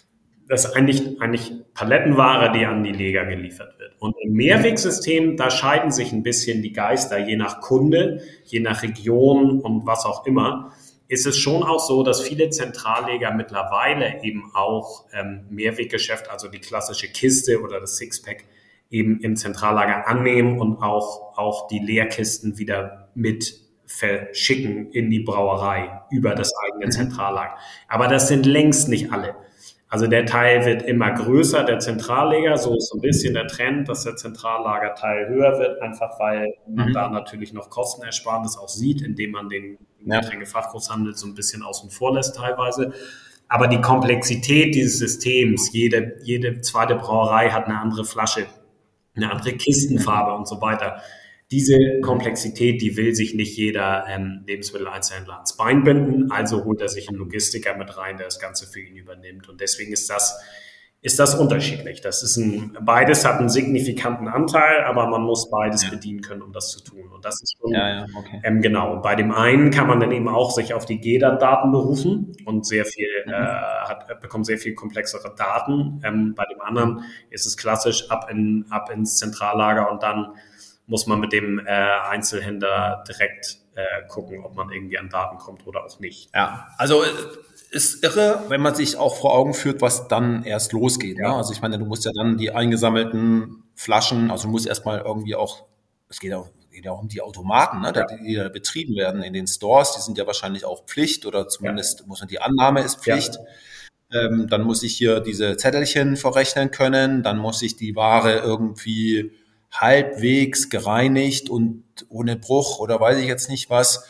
Das ist eigentlich, eigentlich Palettenware, die an die Leger geliefert wird. Und im Mehrwegsystem, da scheiden sich ein bisschen die Geister, je nach Kunde, je nach Region und was auch immer. Ist es schon auch so, dass viele Zentralleger mittlerweile eben auch ähm, Mehrweggeschäft, also die klassische Kiste oder das Sixpack, eben im Zentrallager annehmen und auch, auch die Leerkisten wieder mit verschicken in die Brauerei über das eigene mhm. Zentrallager. Aber das sind längst nicht alle. Also der Teil wird immer größer, der Zentralleger, so ist so ein bisschen der Trend, dass der Zentrallagerteil höher wird, einfach weil man mhm. da natürlich noch Kostenersparnis auch sieht, indem man den ja. Getränkefachgroßhandel so ein bisschen außen vor lässt teilweise. Aber die Komplexität dieses Systems, jede, jede zweite Brauerei hat eine andere Flasche, eine andere Kistenfarbe und so weiter. Diese Komplexität, die will sich nicht jeder ähm, Lebensmitteleinzelhändler ans Bein binden, also holt er sich einen Logistiker mit rein, der das Ganze für ihn übernimmt. Und deswegen ist das, ist das unterschiedlich. Das ist ein, beides hat einen signifikanten Anteil, aber man muss beides ja. bedienen können, um das zu tun. Und das ist schon, ja, ja, okay. ähm, genau. Und bei dem einen kann man dann eben auch sich auf die G D A T-Daten berufen und sehr viel, mhm. äh, hat, bekommt sehr viel komplexere Daten. Ähm, bei dem anderen ist es klassisch ab in, ab ins Zentrallager und dann muss man mit dem äh, Einzelhändler direkt äh, gucken, ob man irgendwie an Daten kommt oder auch nicht. Ja, also ist irre, wenn man sich auch vor Augen führt, was dann erst losgeht. Ja. Ne? Also ich meine, du musst ja dann die eingesammelten Flaschen, also du musst erstmal irgendwie auch, es geht auch, geht ja auch um die Automaten, ne? Ja. die, die da betrieben werden in den Stores, die sind ja wahrscheinlich auch Pflicht oder zumindest ja. muss man, die Annahme ist Pflicht. Ja. Ähm, dann muss ich hier diese Zettelchen verrechnen können, dann muss ich die Ware irgendwie halbwegs gereinigt und ohne Bruch oder weiß ich jetzt nicht was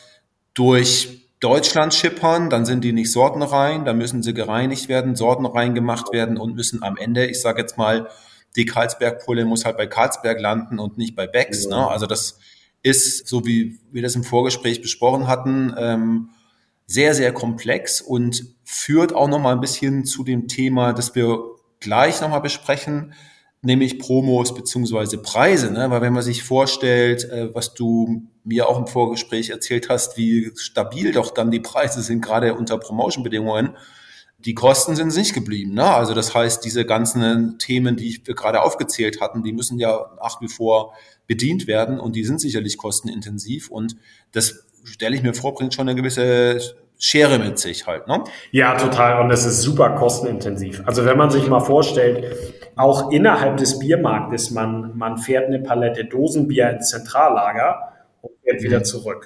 durch Deutschland schippern, dann sind die nicht sortenrein, dann müssen sie gereinigt werden, sortenrein gemacht werden und müssen am Ende, ich sage jetzt mal, die Carlsberg-Pulle muss halt bei Carlsberg landen und nicht bei Becks. Ja. Ne? Also das ist, so wie wir das im Vorgespräch besprochen hatten, ähm, sehr, sehr komplex und führt auch nochmal ein bisschen zu dem Thema, das wir gleich nochmal besprechen, nämlich Promos beziehungsweise Preise, ne? Weil wenn man sich vorstellt, äh, was du mir auch im Vorgespräch erzählt hast, wie stabil doch dann die Preise sind, gerade unter Promotion-Bedingungen, die Kosten sind nicht geblieben. Ne? Also das heißt, diese ganzen Themen, die wir gerade aufgezählt hatten, die müssen ja nach wie vor bedient werden und die sind sicherlich kostenintensiv und das stelle ich mir vor, bringt schon eine gewisse Schere mit sich halt, ne? Ja, total. Und es ist super kostenintensiv. Also wenn man sich mal vorstellt, auch innerhalb des Biermarktes, man, man fährt eine Palette Dosenbier ins Zentrallager und fährt wieder zurück.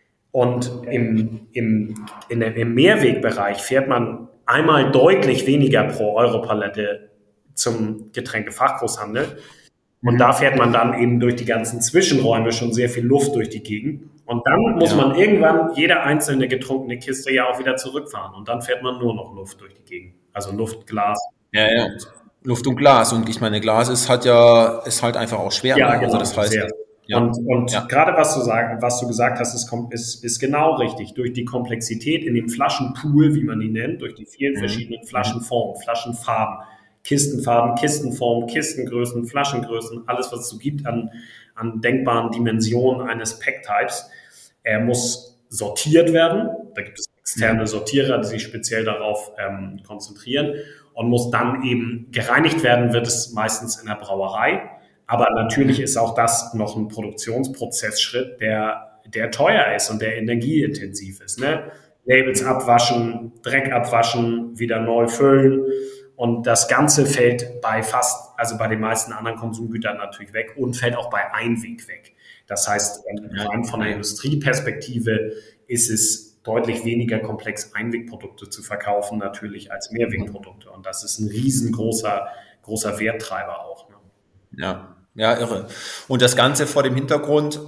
Und im, im, in der, im Mehrwegbereich fährt man einmal deutlich weniger pro Euro-Palette zum Getränkefachgroßhandel. Und da fährt man dann eben durch die ganzen Zwischenräume schon sehr viel Luft durch die Gegend. Und dann muss ja. man irgendwann jede einzelne getrunkene Kiste ja auch wieder zurückfahren. Und dann fährt man nur noch Luft durch die Gegend. Also Luft, Glas. Ja, ja. Luft und Glas. Und ich meine, Glas ist halt ja, ist halt einfach auch schwer. Ja, genau. Also das heißt, sehr. Ja. Und, und ja. gerade was du, sag, was du gesagt hast, ist, ist, ist genau richtig. Durch die Komplexität in dem Flaschenpool, wie man ihn nennt, durch die vielen mhm. verschiedenen Flaschenformen, Flaschenfarben, Kistenfarben, Kistenformen, Kistengrößen, Flaschengrößen, alles, was es so gibt an, an denkbaren Dimensionen eines Packtypes, er muss sortiert werden. Da gibt es externe Sortierer, die sich speziell darauf ähm, konzentrieren und muss dann eben gereinigt werden, wird es meistens in der Brauerei. Aber natürlich ist auch das noch ein Produktionsprozessschritt, der, der teuer ist und der energieintensiv ist. Ne? Labels abwaschen, Dreck abwaschen, wieder neu füllen. Und das Ganze fällt bei fast, also bei den meisten anderen Konsumgütern natürlich weg und fällt auch bei Einweg weg. Das heißt, rein von der Industrieperspektive ist es deutlich weniger komplex, Einwegprodukte zu verkaufen, natürlich als Mehrwegprodukte. Und das ist ein riesengroßer großer Werttreiber auch. Ne? Ja. Ja, irre. Und das Ganze vor dem Hintergrund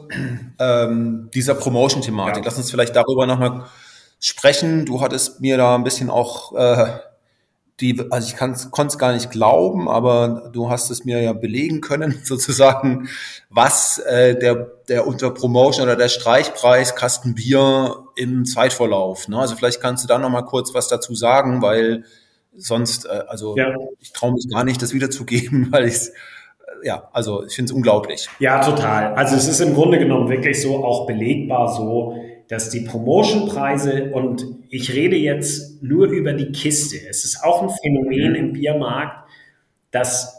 ähm, dieser Promotion-Thematik. Ja. Lass uns vielleicht darüber nochmal sprechen. Du hattest mir da ein bisschen auch äh, die, also ich konnte es gar nicht glauben, aber du hast es mir ja belegen können, sozusagen, was äh, der der unter Promotion oder der Streichpreis Kasten Bier im Zeitverlauf. Ne? Also vielleicht kannst du da nochmal kurz was dazu sagen, weil sonst, äh, also ja. ich traue mich gar nicht, das wiederzugeben, weil ich es Ja, also ich finde es unglaublich. Ja, total. Also es ist im Grunde genommen wirklich so, auch belegbar so, dass die Promotionpreise, und ich rede jetzt nur über die Kiste, es ist auch ein Phänomen im Biermarkt, dass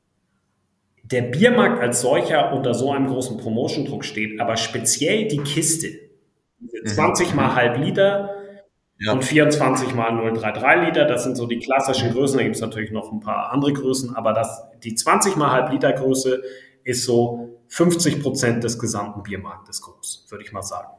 der Biermarkt als solcher unter so einem großen Promotion-Druck steht, aber speziell die Kiste, diese zwanzig mal halb Liter, ja. und vierundzwanzig mal null Komma dreiunddreißig Liter, das sind so die klassischen Größen, da gibt es natürlich noch ein paar andere Größen, aber das, die zwanzig mal halb Liter Größe ist so fünfzig Prozent des gesamten Biermarktes groß, würde ich mal sagen.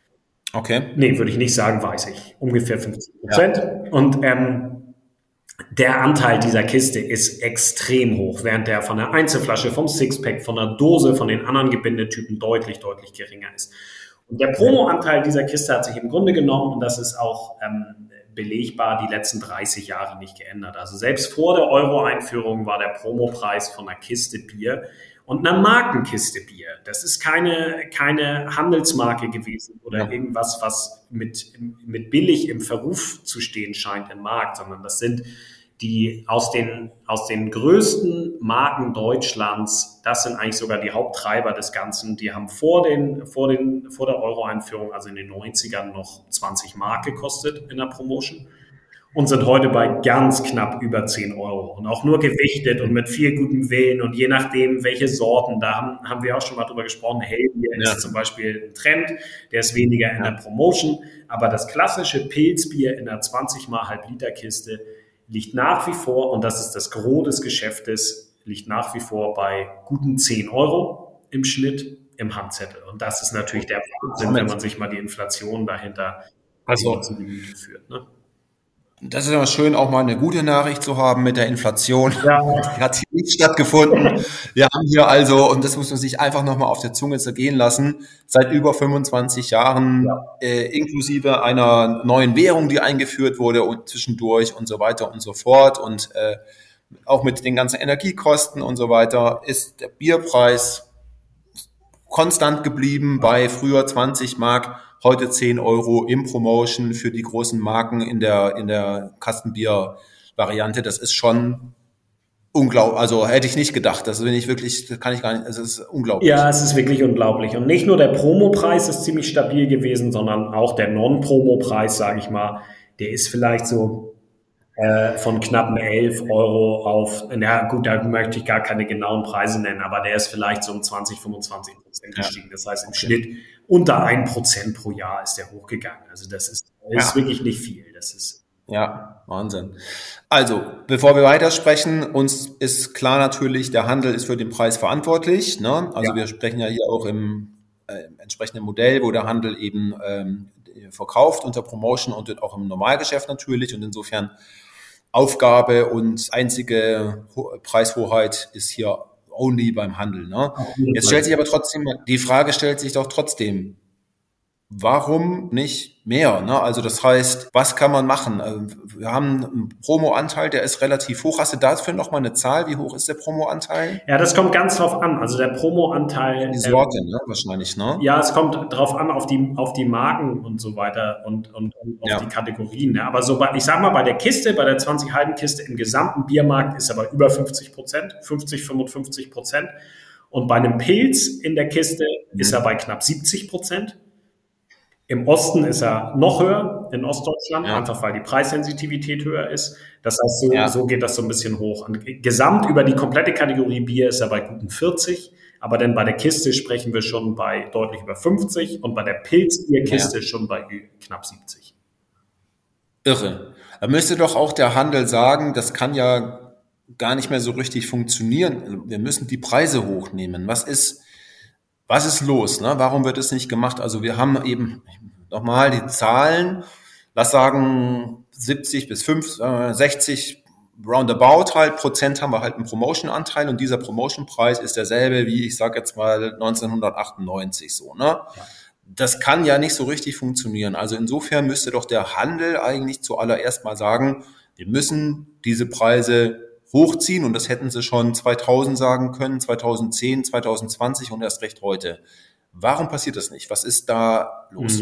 Okay. Nee, würde ich nicht sagen, weiß ich. Ungefähr fünfzig Prozent. Ja. Und ähm, der Anteil dieser Kiste ist extrem hoch, während der von der Einzelflasche, vom Sixpack, von der Dose, von den anderen Gebindetypen deutlich, deutlich geringer ist. Und der Promo-Anteil dieser Kiste hat sich im Grunde genommen, und das ist auch ähm, belegbar, die letzten dreißig Jahre nicht geändert. Also selbst vor der Euro-Einführung war der Promopreis von einer Kiste Bier und einer Markenkiste Bier. Das ist keine, keine Handelsmarke gewesen oder ja. irgendwas, was mit, mit billig im Verruf zu stehen scheint im Markt, sondern das sind die aus den, aus den größten Marken Deutschlands, das sind eigentlich sogar die Haupttreiber des Ganzen, die haben vor, den, vor, den, vor der Euro-Einführung, also in den neunzigern, noch zwanzig Mark gekostet in der Promotion und sind heute bei ganz knapp über zehn Euro und auch nur gewichtet und mit viel gutem Willen und je nachdem, welche Sorten, da haben, haben wir auch schon mal drüber gesprochen, Hellbier ja. ist zum Beispiel ein Trend, der ist weniger in ja. der Promotion, aber das klassische Pilzbier in der zwanzig mal halb Liter Kiste liegt nach wie vor, und das ist das Gros des Geschäftes, liegt nach wie vor bei guten zehn Euro im Schnitt im Handzettel. Und das ist natürlich der Wahnsinn, wenn man sich mal die Inflation dahinter also, zu Gemüte führt. Ne? Das ist ja schön, auch mal eine gute Nachricht zu haben mit der Inflation. Ja. Die hat hier nicht stattgefunden. Wir haben hier also, und das muss man sich einfach nochmal auf der Zunge zergehen lassen, seit über fünfundzwanzig Jahren, ja. äh, inklusive einer neuen Währung, die eingeführt wurde und zwischendurch und so weiter und so fort. Und äh, auch mit den ganzen Energiekosten und so weiter ist der Bierpreis konstant geblieben bei früher zwanzig Mark, heute zehn Euro im Promotion für die großen Marken in der, in der Kastenbier-Variante. Das ist schon unglaublich, also hätte ich nicht gedacht. Das bin ich wirklich, das kann ich gar nicht, es ist unglaublich. Ja, es ist wirklich unglaublich. Und nicht nur der Promopreis ist ziemlich stabil gewesen, sondern auch der Non-Promo-Preis, sage ich mal, der ist vielleicht so äh, von knappen elf Euro auf, na gut, da möchte ich gar keine genauen Preise nennen, aber der ist vielleicht so um zwanzig, fünfundzwanzig Prozent gestiegen. Das heißt, im okay. Schnitt unter ein Prozent pro Jahr ist der hochgegangen. Also das ist, das ist ja. wirklich nicht viel. Das ist Ja, Wahnsinn. Also, bevor wir weitersprechen, uns ist klar natürlich, der Handel ist für den Preis verantwortlich. Ne? Also ja. wir sprechen ja hier auch im äh, entsprechenden Modell, wo der Handel eben ähm, verkauft unter Promotion und auch im Normalgeschäft natürlich. Und insofern Aufgabe und einzige Ho- Preishoheit ist hier only beim Handel. Ne? Jetzt stellt sich aber trotzdem, die Frage stellt sich doch trotzdem, warum nicht mehr? Ne? Also das heißt, was kann man machen? Wir haben einen Promo-Anteil, der ist relativ hoch. Hast du dafür noch mal eine Zahl? Wie hoch ist der Promo-Anteil? Ja, das kommt ganz drauf an. Also der Promo-Anteil... Die Sorte, ähm, ne? Wahrscheinlich, ne? Ja, es kommt drauf an, auf die, auf die Marken und so weiter und, und, und auf ja. die Kategorien. Ne? Aber so bei, ich sag mal, bei der Kiste, bei der zwanzig-Halben-Kiste im gesamten Biermarkt ist er bei über fünfzig Prozent, fünfzig, fünfundfünfzig Prozent. Und bei einem Pilz in der Kiste mhm. ist er bei knapp siebzig Prozent. Im Osten ist er noch höher, in Ostdeutschland, ja. einfach weil die Preissensitivität höher ist. Das heißt, so, ja. so geht das so ein bisschen hoch. Und gesamt über die komplette Kategorie Bier ist er bei guten vierzig, aber dann bei der Kiste sprechen wir schon bei deutlich über fünfzig und bei der Pilzbierkiste ja. schon bei knapp siebzig. Irre. Da müsste doch auch der Handel sagen, das kann ja gar nicht mehr so richtig funktionieren. Wir müssen die Preise hochnehmen. Was ist... Was ist los? Ne? Warum wird es nicht gemacht? Also wir haben eben nochmal die Zahlen, lass sagen siebzig bis sechzig roundabout halt Prozent haben wir halt einen Promotion-Anteil und dieser Promotion-Preis ist derselbe wie, ich sage jetzt mal neunzehnhundertachtundneunzig so. Ne? Ja. Das kann ja nicht so richtig funktionieren. Also insofern müsste doch der Handel eigentlich zuallererst mal sagen, wir müssen diese Preise hochziehen und das hätten sie schon zweitausend sagen können, zweitausendzehn, zweitausendzwanzig und erst recht heute. Warum passiert das nicht? Was ist da los?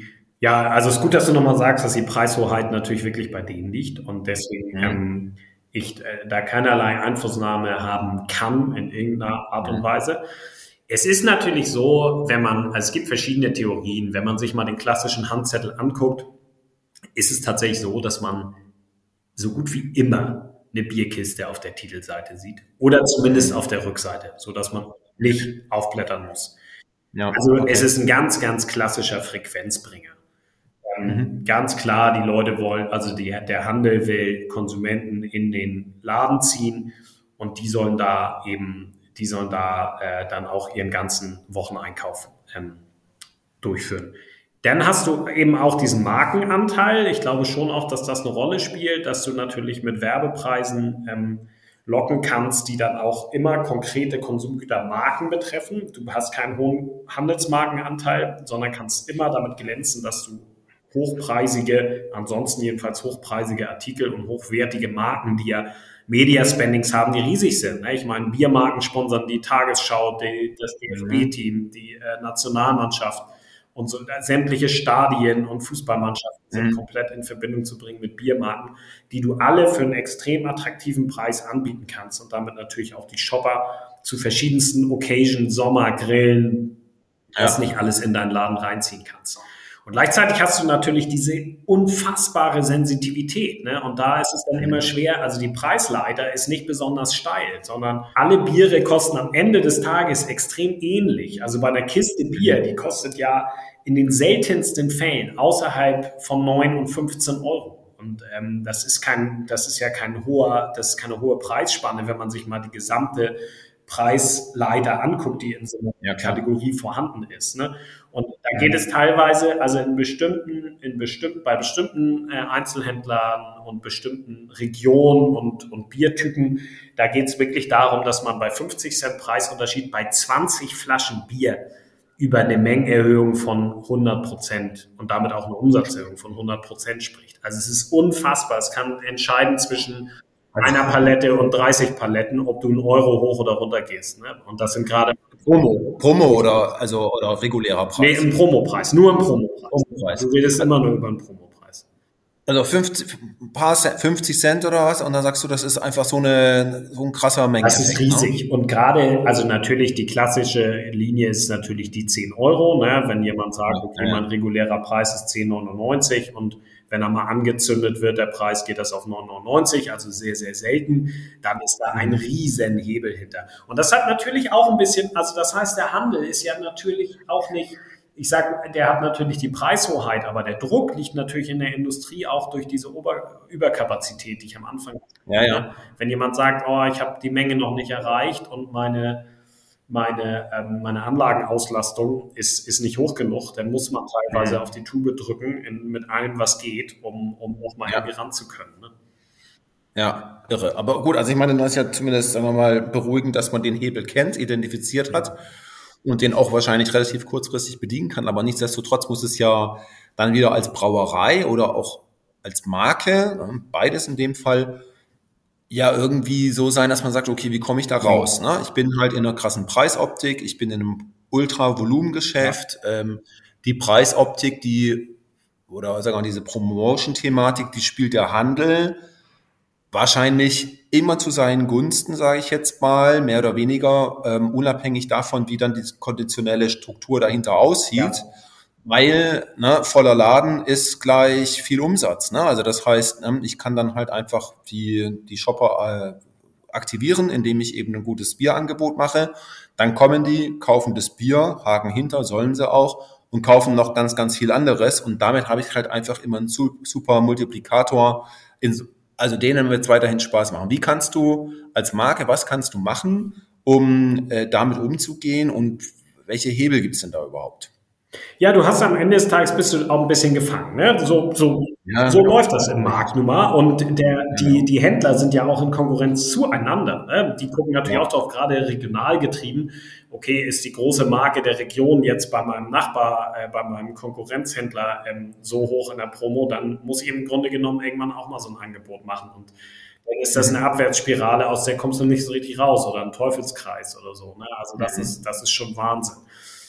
Ja, also es ist gut, dass du nochmal sagst, dass die Preishoheit natürlich wirklich bei denen liegt und deswegen mhm. ähm, ich äh, da keinerlei Einflussnahme haben kann in irgendeiner Art und Weise. Es ist natürlich so, wenn man, also es gibt verschiedene Theorien, wenn man sich mal den klassischen Handzettel anguckt, ist es tatsächlich so, dass man so gut wie immer eine Bierkiste auf der Titelseite sieht oder zumindest auf der Rückseite, so dass man nicht aufblättern muss. Ja, also okay. Es ist ein ganz, ganz klassischer Frequenzbringer. Ähm, mhm. Ganz klar, die Leute wollen, also die, der Handel will Konsumenten in den Laden ziehen und die sollen da eben, die sollen da äh, dann auch ihren ganzen Wocheneinkauf ähm, durchführen. Dann hast du eben auch diesen Markenanteil. Ich glaube schon auch, dass das eine Rolle spielt, dass du natürlich mit Werbepreisen ähm, locken kannst, die dann auch immer konkrete Konsumgütermarken betreffen. Du hast keinen hohen Handelsmarkenanteil, sondern kannst immer damit glänzen, dass du hochpreisige, ansonsten jedenfalls hochpreisige Artikel und hochwertige Marken, die ja Media-Spendings haben, die riesig sind. Ne? Ich meine, Biermarken sponsern die Tagesschau, die, das D F B-Team, die äh, Nationalmannschaft. Und so sämtliche Stadien und Fußballmannschaften sind mhm. komplett in Verbindung zu bringen mit Biermarken, die du alle für einen extrem attraktiven Preis anbieten kannst und damit natürlich auch die Shopper zu verschiedensten Occasion, Sommer, Grillen, ja. das nicht alles in deinen Laden reinziehen kannst. Und gleichzeitig hast du natürlich diese unfassbare Sensitivität, ne? Und da ist es dann immer schwer, also die Preisleiter ist nicht besonders steil, sondern alle Biere kosten am Ende des Tages extrem ähnlich. Also bei einer Kiste Bier, die kostet ja in den seltensten Fällen außerhalb von neun und fünfzehn Euro. Und ähm, das ist kein, das ist ja kein hoher, das ist keine hohe Preisspanne, wenn man sich mal die gesamte Preisleiter anguckt, die in so einer ja, Kategorie vorhanden ist. Ne? Und da geht es teilweise, also in bestimmten, in bestimmt, bei bestimmten äh, Einzelhändlern und bestimmten Regionen und, und Biertypen, da geht es wirklich darum, dass man bei fünfzig Cent Preisunterschied bei zwanzig Flaschen Bier über eine Mengenerhöhung von hundert Prozent und damit auch eine Umsatzerhöhung von hundert Prozent spricht. Also es ist unfassbar. Es kann entscheiden zwischen einer Palette und dreißig Paletten, ob du einen Euro hoch oder runter gehst. Ne? Und das sind gerade Promo, Promo oder also oder regulärer Preis? Nee, im Promopreis, nur im Promopreis. Promopreis. Du redest immer nur über einen Promopreis. Also fünfzig, ein paar Cent, fünfzig Cent oder was? Und dann sagst du, das ist einfach so eine, so ein krasser Menge. Das ist riesig. Ne? Und gerade, also natürlich die klassische Linie ist natürlich die zehn Euro. Ne? Wenn jemand sagt, okay, mein regulärer Preis ist zehn neunundneunzig und wenn er mal angezündet wird, der Preis geht das auf neun neunundneunzig, also sehr, sehr selten, dann ist da ein riesen Hebel hinter. Und das hat natürlich auch ein bisschen, also das heißt, der Handel ist ja natürlich auch nicht, ich sage, der hat natürlich die Preishoheit, aber der Druck liegt natürlich in der Industrie auch durch diese Ober- Überkapazität, die ich am Anfang ja, ja. Wenn jemand sagt, oh, ich habe die Menge noch nicht erreicht und meine, meine, ähm, meine Anlagenauslastung ist, ist nicht hoch genug, dann muss man teilweise mhm. auf die Tube drücken in, mit allem, was geht, um, um auch mal ja. irgendwie ran zu können. Ne? Ja, irre. Aber gut, also ich meine, das ist ja zumindest, sagen wir mal, beruhigend, dass man den Hebel kennt, identifiziert hat. Ja. Und den auch wahrscheinlich relativ kurzfristig bedienen kann. Aber nichtsdestotrotz muss es ja dann wieder als Brauerei oder auch als Marke, beides in dem Fall, ja irgendwie so sein, dass man sagt, okay, wie komme ich da raus? Ne? Ich bin halt in einer krassen Preisoptik, ich bin in einem Ultra-Volumengeschäft. Ja. Ähm, die Preisoptik, die, oder sagen wir mal, diese Promotion-Thematik, die spielt der Handel wahrscheinlich immer zu seinen Gunsten, sage ich jetzt mal, mehr oder weniger, ähm, unabhängig davon, wie dann die konditionelle Struktur dahinter aussieht, ja. weil ne, voller Laden ist gleich viel Umsatz. Ne? Also das heißt, ne, ich kann dann halt einfach die, die Shopper äh, aktivieren, indem ich eben ein gutes Bierangebot mache. Dann kommen die, kaufen das Bier, haken hinter, sollen sie auch, und kaufen noch ganz, ganz viel anderes. Und damit habe ich halt einfach immer einen super Multiplikator in Also denen wird es weiterhin Spaß machen. Wie kannst du als Marke, was kannst du machen, um äh, damit umzugehen und welche Hebel gibt es denn da überhaupt? Ja, du hast am Ende des Tages bist du auch ein bisschen gefangen. Ne? So, so, ja, so läuft das im Markt nun mal. Und der, die, die Händler sind ja auch in Konkurrenz zueinander. Ne? Die gucken natürlich auch drauf, gerade regional getrieben. Okay, ist die große Marke der Region jetzt bei meinem Nachbar, äh, bei meinem Konkurrenzhändler ähm, so hoch in der Promo, dann muss ich im Grunde genommen irgendwann auch mal so ein Angebot machen. Und dann ist das eine Abwärtsspirale, aus der kommst du nicht so richtig raus oder ein Teufelskreis oder so. Ne? Also das, mhm. ist, das ist schon Wahnsinn.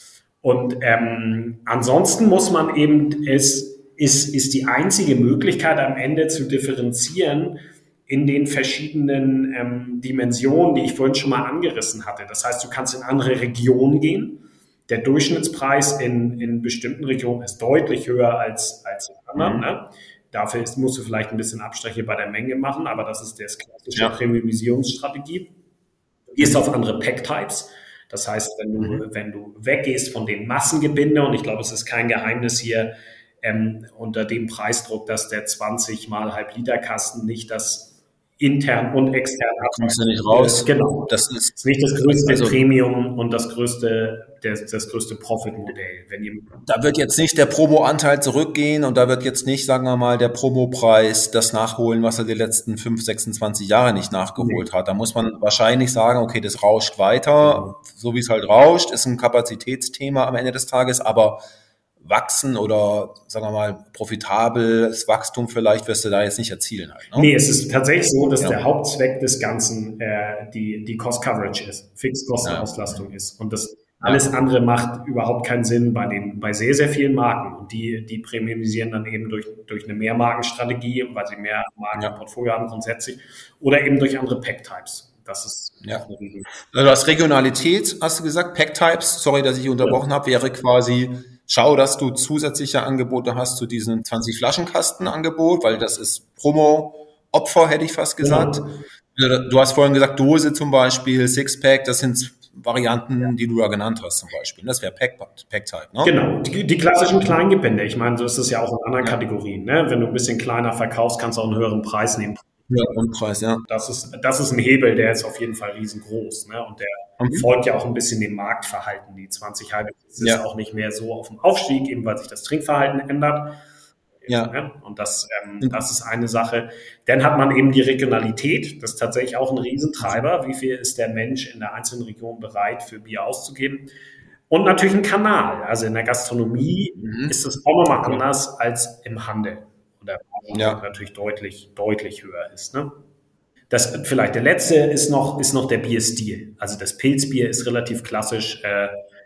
Und ähm, ansonsten muss man eben, es ist, ist die einzige Möglichkeit am Ende zu differenzieren in den verschiedenen ähm, Dimensionen, die ich vorhin schon mal angerissen hatte. Das heißt, du kannst in andere Regionen gehen. Der Durchschnittspreis in, in bestimmten Regionen ist deutlich höher als, als in anderen. Mhm. Ne? Dafür ist, musst du vielleicht ein bisschen Abstriche bei der Menge machen, aber das ist das klassische ja. Premiumisierungsstrategie. Du gehst auf andere Pack-Types. Das heißt, wenn du, mhm. wenn du weggehst von den Massengebinde, und ich glaube, es ist kein Geheimnis hier, ähm, unter dem Preisdruck, dass der zwanzig mal Halb-Liter-Kasten nicht das intern und extern kommst du nicht raus. Genau. Das ist, ist nicht das größte also, Premium und das größte, das, das größte Profitmodell. Wenn ihr da wird jetzt nicht der Promo-Anteil zurückgehen und da wird jetzt nicht, sagen wir mal, der Promopreis das nachholen, was er die letzten fünf, sechsundzwanzig Jahre nicht nachgeholt nee. hat. Da muss man wahrscheinlich sagen, okay, das rauscht weiter, mhm. so wie es halt rauscht, ist ein Kapazitätsthema am Ende des Tages, aber wachsen oder, sagen wir mal, profitables Wachstum vielleicht wirst du da jetzt nicht erzielen halt. Ne? Nee, es ist tatsächlich so, dass ja. der Hauptzweck des Ganzen äh, die, die Cost-Coverage ist, Fixkostenauslastung ja. ist. Und das alles andere macht überhaupt keinen Sinn bei den, bei sehr, sehr vielen Marken. Und die, die premiumisieren dann eben durch, durch eine Mehrmarkenstrategie, weil sie mehr Marken ja. im Portfolio haben grundsätzlich, oder eben durch andere Pack-Types. Das ist ja. eine Riesen. Also als Regionalität, hast du gesagt, Pack-Types, sorry, dass ich unterbrochen ja. habe, wäre quasi, schau, dass du zusätzliche Angebote hast zu diesem zwanzig Flaschenkasten Angebot, weil das ist Promo-Opfer, hätte ich fast gesagt. Ja. Du hast vorhin gesagt, Dose zum Beispiel, Sixpack, das sind Varianten, ja. die du ja genannt hast zum Beispiel. Das wäre Pack-Type, ne? Genau, die, die klassischen Kleingebinde. Ich meine, so ist es ja auch in anderen ja. Kategorien. Ne? Wenn du ein bisschen kleiner verkaufst, kannst du auch einen höheren Preis nehmen. Ja, und Preis, ja. Das ist, das ist ein Hebel, der ist auf jeden Fall riesengroß. Ne? Und der mhm. folgt ja auch ein bisschen dem Marktverhalten. Die zwanzig halbe ist ja. auch nicht mehr so auf dem Aufstieg, eben weil sich das Trinkverhalten ändert. Ja. Ne? Und das, ähm, mhm. das ist eine Sache. Dann hat man eben die Regionalität. Das ist tatsächlich auch ein Riesentreiber. Wie viel ist der Mensch in der einzelnen Region bereit, für Bier auszugeben? Und natürlich ein Kanal. Also in der Gastronomie mhm. ist es auch nochmal anders als im Handel. Oder ja. natürlich deutlich, deutlich höher ist. Ne? Das, vielleicht der letzte ist noch, ist noch der Bierstil. Also das Pilzbier ist relativ klassisch. Äh,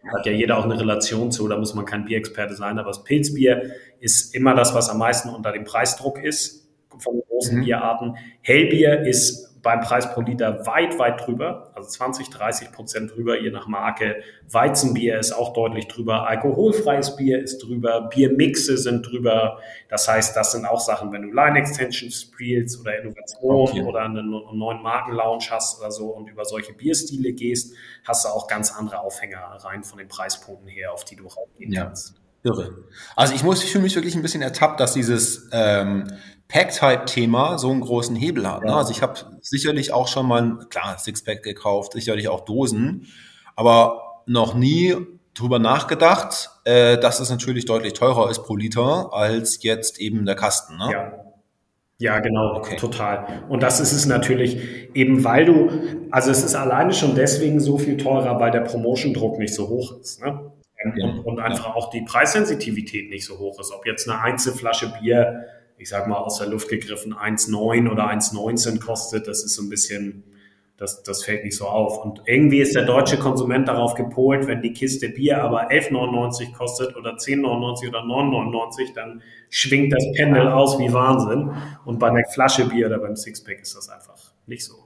hat ja jeder auch eine Relation zu, da muss man kein Bierexperte sein, aber das Pilzbier ist immer das, was am meisten unter dem Preisdruck ist von den großen mhm. Bierarten. Hellbier ist beim Preis pro Liter weit, weit drüber, also zwanzig, dreißig Prozent drüber, je nach Marke. Weizenbier ist auch deutlich drüber, alkoholfreies Bier ist drüber, Biermixe sind drüber. Das heißt, das sind auch Sachen, wenn du Line Extensions spielst oder Innovation okay. oder einen neuen Markenlaunch hast oder so und über solche Bierstile gehst, hast du auch ganz andere Aufhänger rein von den Preispunkten her, auf die du raufgehen ja. kannst. Irre. Also ich muss, ich fühle mich wirklich ein bisschen ertappt, dass dieses ähm, Pack-Type-Thema so einen großen Hebel hat. Ne? Also ich habe sicherlich auch schon mal, klar, Sixpack gekauft, sicherlich auch Dosen, aber noch nie drüber nachgedacht, äh, dass es natürlich deutlich teurer ist pro Liter als jetzt eben der Kasten. Ne? Ja. Ja, genau, okay. Total. Und das ist es natürlich eben, weil du, also es ist alleine schon deswegen so viel teurer, weil der Promotion-Druck nicht so hoch ist, ne? Ja. Und, und einfach ja. auch die Preissensitivität nicht so hoch ist. Ob jetzt eine Einzelflasche Bier, ich sag mal aus der Luft gegriffen, eins Komma neun oder eins Komma neunzehn kostet, das ist so ein bisschen, das, das fällt nicht so auf. Und irgendwie ist der deutsche Konsument darauf gepolt, wenn die Kiste Bier aber elf Komma neunundneunzig kostet oder zehn Komma neunundneunzig oder neun Komma neunundneunzig, dann schwingt das Pendel aus wie Wahnsinn. Und bei einer Flasche Bier oder beim Sixpack ist das einfach nicht so.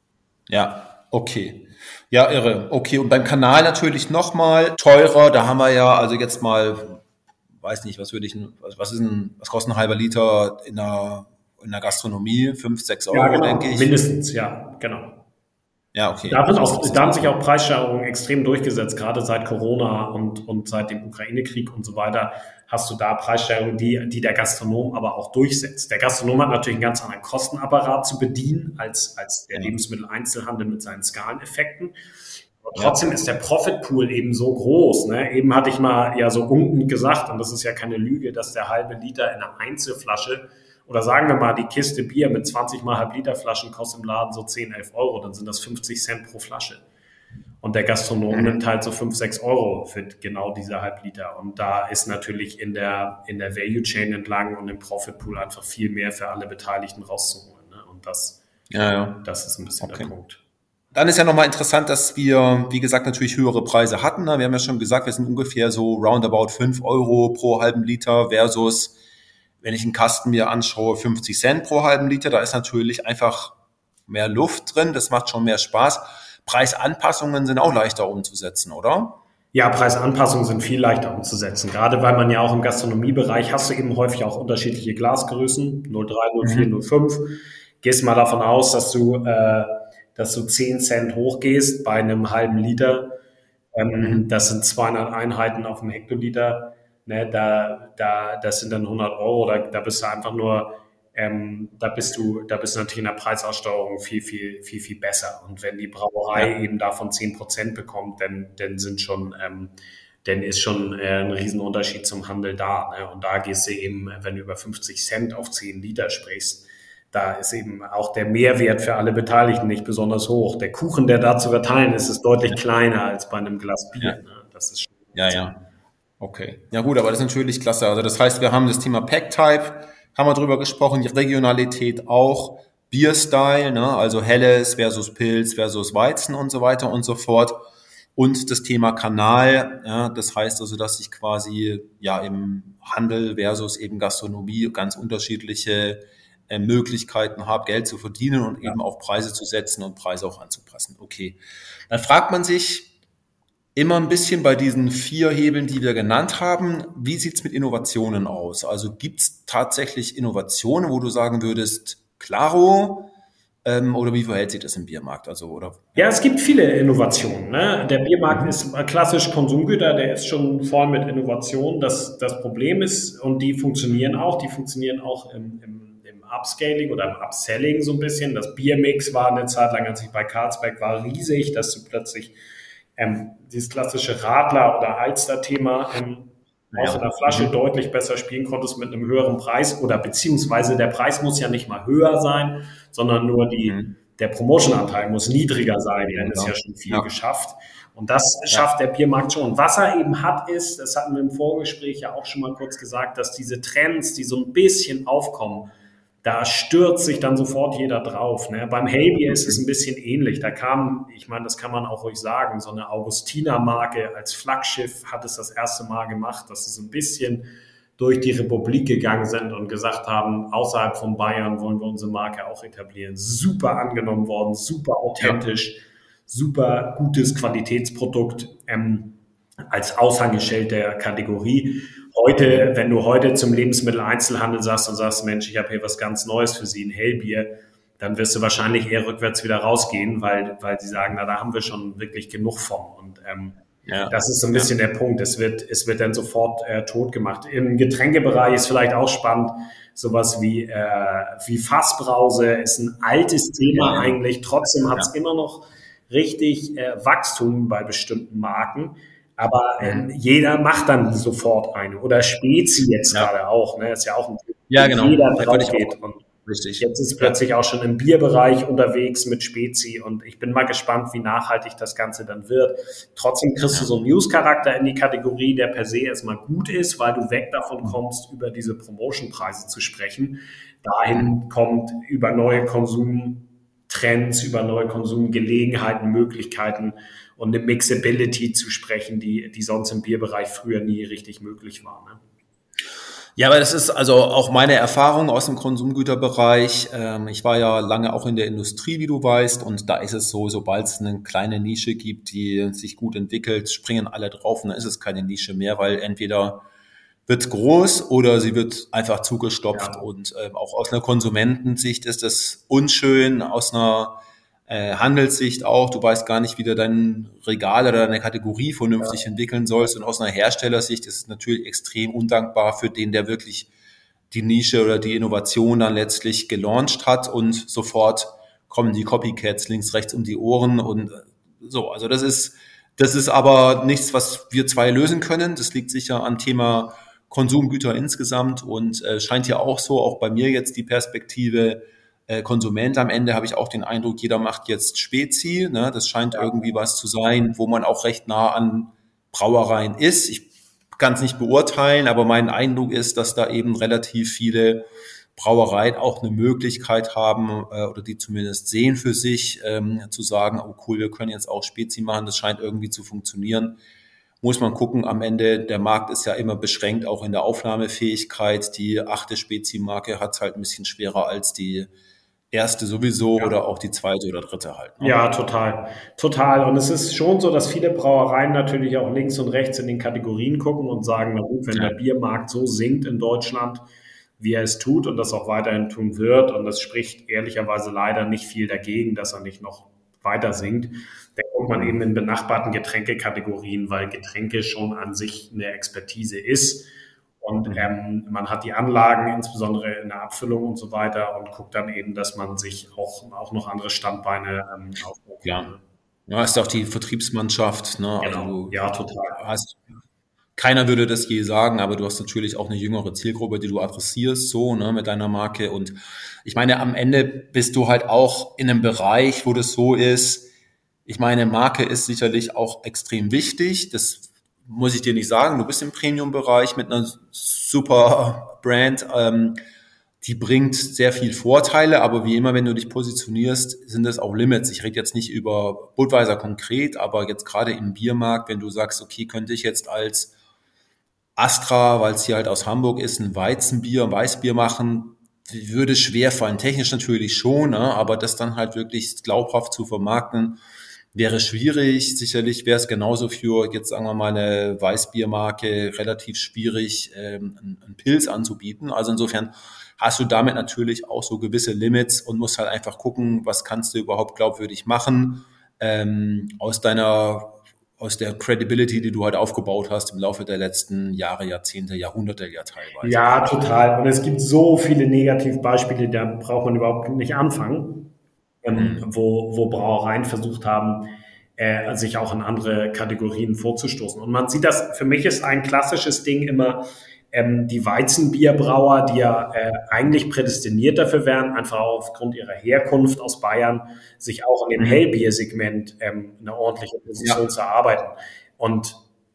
Ja, okay. Ja, irre. Okay, und beim Kanal natürlich nochmal teurer. Da haben wir ja, also jetzt mal, weiß nicht, was würde ich, was ist ein, was kostet ein halber Liter in der, in der Gastronomie? Fünf, sechs Euro, ja, genau. denke ich. Mindestens, ja, genau. Ja, okay. Da, wird auch, da haben sich auch Preissteigerungen extrem durchgesetzt, gerade seit Corona und, und seit dem Ukraine-Krieg und so weiter, hast du da Preissteigerungen, die, die der Gastronom aber auch durchsetzt. Der Gastronom hat natürlich einen ganz anderen Kostenapparat zu bedienen als, als der Lebensmitteleinzelhandel mit seinen Skaleneffekten. Aber trotzdem ist der Profitpool eben so groß. Ne? Eben hatte ich mal ja so unten gesagt, und das ist ja keine Lüge, dass der halbe Liter in einer Einzelflasche oder sagen wir mal, die Kiste Bier mit zwanzig mal Halb-Liter-Flaschen kostet im Laden so zehn, elf Euro, dann sind das fünfzig Cent pro Flasche. Und der Gastronom mhm. nimmt halt so fünf, sechs Euro für genau diese Halb-Liter. Und da ist natürlich in der, in der Value-Chain entlang und im Profit-Pool einfach viel mehr für alle Beteiligten rauszuholen. Ne? Und das, ja, ja. das ist ein bisschen okay. der Punkt. Dann ist ja nochmal interessant, dass wir, wie gesagt, natürlich höhere Preise hatten. Wir haben ja schon gesagt, wir sind ungefähr so roundabout fünf Euro pro halben Liter versus, wenn ich einen Kasten mir anschaue, fünfzig Cent pro halben Liter. Da ist natürlich einfach mehr Luft drin. Das macht schon mehr Spaß. Preisanpassungen sind auch leichter umzusetzen, oder? Ja, Preisanpassungen sind viel leichter umzusetzen. Gerade weil man ja auch im Gastronomiebereich hast du eben häufig auch unterschiedliche Glasgrößen. null Komma drei, null Komma vier, null Komma fünf. Gehst mal davon aus, dass du, äh, dass du zehn Cent hochgehst bei einem halben Liter. Ähm, mhm. Das sind zweihundert Einheiten auf dem Hektoliter. Ne, da, da, das sind dann hundert Euro, da, da bist du einfach nur, ähm, da bist du, da bist du natürlich in der Preisaussteuerung viel, viel, viel, viel besser. Und wenn die Brauerei ja. eben davon zehn Prozent bekommt, dann, dann sind schon, ähm, dann ist schon äh, ein Riesenunterschied zum Handel da. Ne? Und da gehst du eben, wenn du über fünfzig Cent auf zehn Liter sprichst, da ist eben auch der Mehrwert für alle Beteiligten nicht besonders hoch. Der Kuchen, der da zu verteilen ist, ist deutlich kleiner als bei einem Glas Bier. Ja. Ne? Das ist schon ja, ja. Okay. Ja gut, aber das ist natürlich klasse. Also das heißt, wir haben das Thema Pack-Type, haben wir drüber gesprochen, die Regionalität auch, Bierstyle, ne? Also Helles versus Pilz versus Weizen und so weiter und so fort. Und das Thema Kanal, ja, das heißt also, dass ich quasi ja im Handel versus eben Gastronomie ganz unterschiedliche äh, Möglichkeiten habe, Geld zu verdienen und ja. eben auch Preise zu setzen und Preise auch anzupassen. Okay. Dann fragt man sich, immer ein bisschen bei diesen vier Hebeln, die wir genannt haben. Wie sieht's mit Innovationen aus? Also gibt's tatsächlich Innovationen, wo du sagen würdest, klaro, ähm, oder wie verhält sich das im Biermarkt? Also, oder? Ja, es gibt viele Innovationen. Ne? Der Biermarkt mhm. ist klassisch Konsumgüter, der ist schon voll mit Innovationen. Das, das Problem ist, und die funktionieren auch, die funktionieren auch im, im, im Upscaling oder im Upselling so ein bisschen. Das Biermix war eine Zeit lang, als ich bei Carlsberg war, riesig, dass du plötzlich Ähm, dieses klassische Radler- oder Alster-Thema ähm, ja. aus einer Flasche mhm. deutlich besser spielen konntest mit einem höheren Preis oder beziehungsweise der Preis muss ja nicht mal höher sein, sondern nur die, mhm. der Promotion-Anteil muss niedriger sein, dann ist ja schon viel ja. geschafft. Und das ja. schafft der Biermarkt schon. Was er eben hat ist, das hatten wir im Vorgespräch ja auch schon mal kurz gesagt, dass diese Trends, die so ein bisschen aufkommen, da stürzt sich dann sofort jeder drauf. Ne? Beim Hellbier ist es ein bisschen ähnlich. Da kam, ich meine, das kann man auch ruhig sagen, so eine Augustiner-Marke als Flaggschiff hat es das erste Mal gemacht, dass sie so ein bisschen durch die Republik gegangen sind und gesagt haben, außerhalb von Bayern wollen wir unsere Marke auch etablieren. Super angenommen worden, super authentisch, ja. Super gutes Qualitätsprodukt ähm, als Aushängeschild der Kategorie. Heute, wenn du heute zum Lebensmitteleinzelhandel sagst und sagst, Mensch, ich habe hier was ganz Neues für Sie, ein Hellbier, dann wirst du wahrscheinlich eher rückwärts wieder rausgehen, weil, weil sie sagen, na, da haben wir schon wirklich genug von. Und ähm, ja. das ist so ein bisschen ja. der Punkt. Es wird, es wird dann sofort äh, tot gemacht. Im Getränkebereich ist vielleicht auch spannend, sowas wie, äh, wie Fassbrause ist ein altes Thema ja. eigentlich. Trotzdem hat es ja. immer noch richtig äh, Wachstum bei bestimmten Marken. Aber ähm, jeder macht dann sofort eine. Oder Spezi jetzt ja. gerade auch. Ne? Ist ja auch ein Thema, ja, genau. jeder drauf geht. Und richtig. Jetzt ist es plötzlich auch schon im Bierbereich unterwegs mit Spezi. Und ich bin mal gespannt, wie nachhaltig das Ganze dann wird. Trotzdem kriegst du so einen News-Charakter in die Kategorie, der per se erstmal gut ist, weil du weg davon kommst, über diese Promotion-Preise zu sprechen. Dahin kommt über neue Konsumtrends, über neue Konsumgelegenheiten, Möglichkeiten und eine Mixability zu sprechen, die, die sonst im Bierbereich früher nie richtig möglich war. Ne? Ja, aber das ist also auch meine Erfahrung aus dem Konsumgüterbereich. Ich war ja lange auch in der Industrie, wie du weißt, und da ist es so, sobald es eine kleine Nische gibt, die sich gut entwickelt, springen alle drauf und dann ist es keine Nische mehr, weil entweder wird groß oder sie wird einfach zugestopft. Ja. Und äh, auch aus einer Konsumentensicht ist das unschön, aus einer äh, Handelssicht auch. Du weißt gar nicht, wie du dein Regal oder deine Kategorie vernünftig ja. entwickeln sollst. Und aus einer Herstellersicht ist es natürlich extrem undankbar für den, der wirklich die Nische oder die Innovation dann letztlich gelauncht hat und sofort kommen die Copycats links, rechts um die Ohren und so. Also das ist, das ist aber nichts, was wir zwei lösen können. Das liegt sicher am Thema Konsumgüter insgesamt und äh, scheint ja auch so, auch bei mir jetzt die Perspektive äh, Konsument am Ende habe ich auch den Eindruck, jeder macht jetzt Spezi, ne? Das scheint ja. irgendwie was zu sein, wo man auch recht nah an Brauereien ist. Ich kann es nicht beurteilen, aber mein Eindruck ist, dass da eben relativ viele Brauereien auch eine Möglichkeit haben äh, oder die zumindest sehen für sich, ähm, zu sagen, oh cool, wir können jetzt auch Spezi machen, das scheint irgendwie zu funktionieren. Muss man gucken, am Ende, der Markt ist ja immer beschränkt, auch in der Aufnahmefähigkeit. Die achte Spezi-Marke hat es halt ein bisschen schwerer als die erste sowieso ja. oder auch die zweite oder dritte halt. Ne? Ja, total. Total. Und es ist schon so, dass viele Brauereien natürlich auch links und rechts in den Kategorien gucken und sagen, na gut, wenn ja. der Biermarkt so sinkt in Deutschland, wie er es tut und das auch weiterhin tun wird, und das spricht ehrlicherweise leider nicht viel dagegen, dass er nicht noch weiter sinkt, dann kommt man eben in benachbarten Getränkekategorien, weil Getränke schon an sich eine Expertise ist. Und ähm, man hat die Anlagen, insbesondere in der Abfüllung und so weiter, und guckt dann eben, dass man sich auch, auch noch andere Standbeine ähm, aufbaut. Ja. Ja, ist auch die Vertriebsmannschaft. Ne? Genau. Also du ja, total. Hast, keiner würde das je sagen, aber du hast natürlich auch eine jüngere Zielgruppe, die du adressierst, so, ne, mit deiner Marke. Und ich meine, am Ende bist du halt auch in einem Bereich, wo das so ist. Ich meine, Marke ist sicherlich auch extrem wichtig. Das muss ich dir nicht sagen. Du bist im Premium-Bereich mit einer super Brand. Ähm, die bringt sehr viel Vorteile, aber wie immer, wenn du dich positionierst, sind es auch Limits. Ich rede jetzt nicht über Budweiser konkret, aber jetzt gerade im Biermarkt, wenn du sagst, okay, könnte ich jetzt als Astra, weil es hier halt aus Hamburg ist, ein Weizenbier, ein Weißbier machen, würde schwer fallen. Technisch natürlich schon, ne? Aber das dann halt wirklich glaubhaft zu vermarkten, wäre schwierig. Sicherlich wäre es genauso für, jetzt sagen wir mal, eine Weißbiermarke relativ schwierig, ähm, einen Pilz anzubieten. Also insofern hast du damit natürlich auch so gewisse Limits und musst halt einfach gucken, was kannst du überhaupt glaubwürdig machen, ähm, aus deiner aus der Credibility, die du halt aufgebaut hast im Laufe der letzten Jahre, Jahrzehnte, Jahrhunderte ja teilweise. Ja, total. Und es gibt so viele Negativbeispiele, da braucht man überhaupt nicht anfangen, ähm, mhm. wo, wo Brauereien versucht haben, äh, sich auch in andere Kategorien vorzustoßen. Und man sieht das, für mich ist ein klassisches Ding immer, ähm, die Weizenbierbrauer, die ja äh, eigentlich prädestiniert dafür wären, einfach aufgrund ihrer Herkunft aus Bayern, sich auch in dem Hellbier-Segment ähm, eine ordentliche Position ja. zu erarbeiten. Und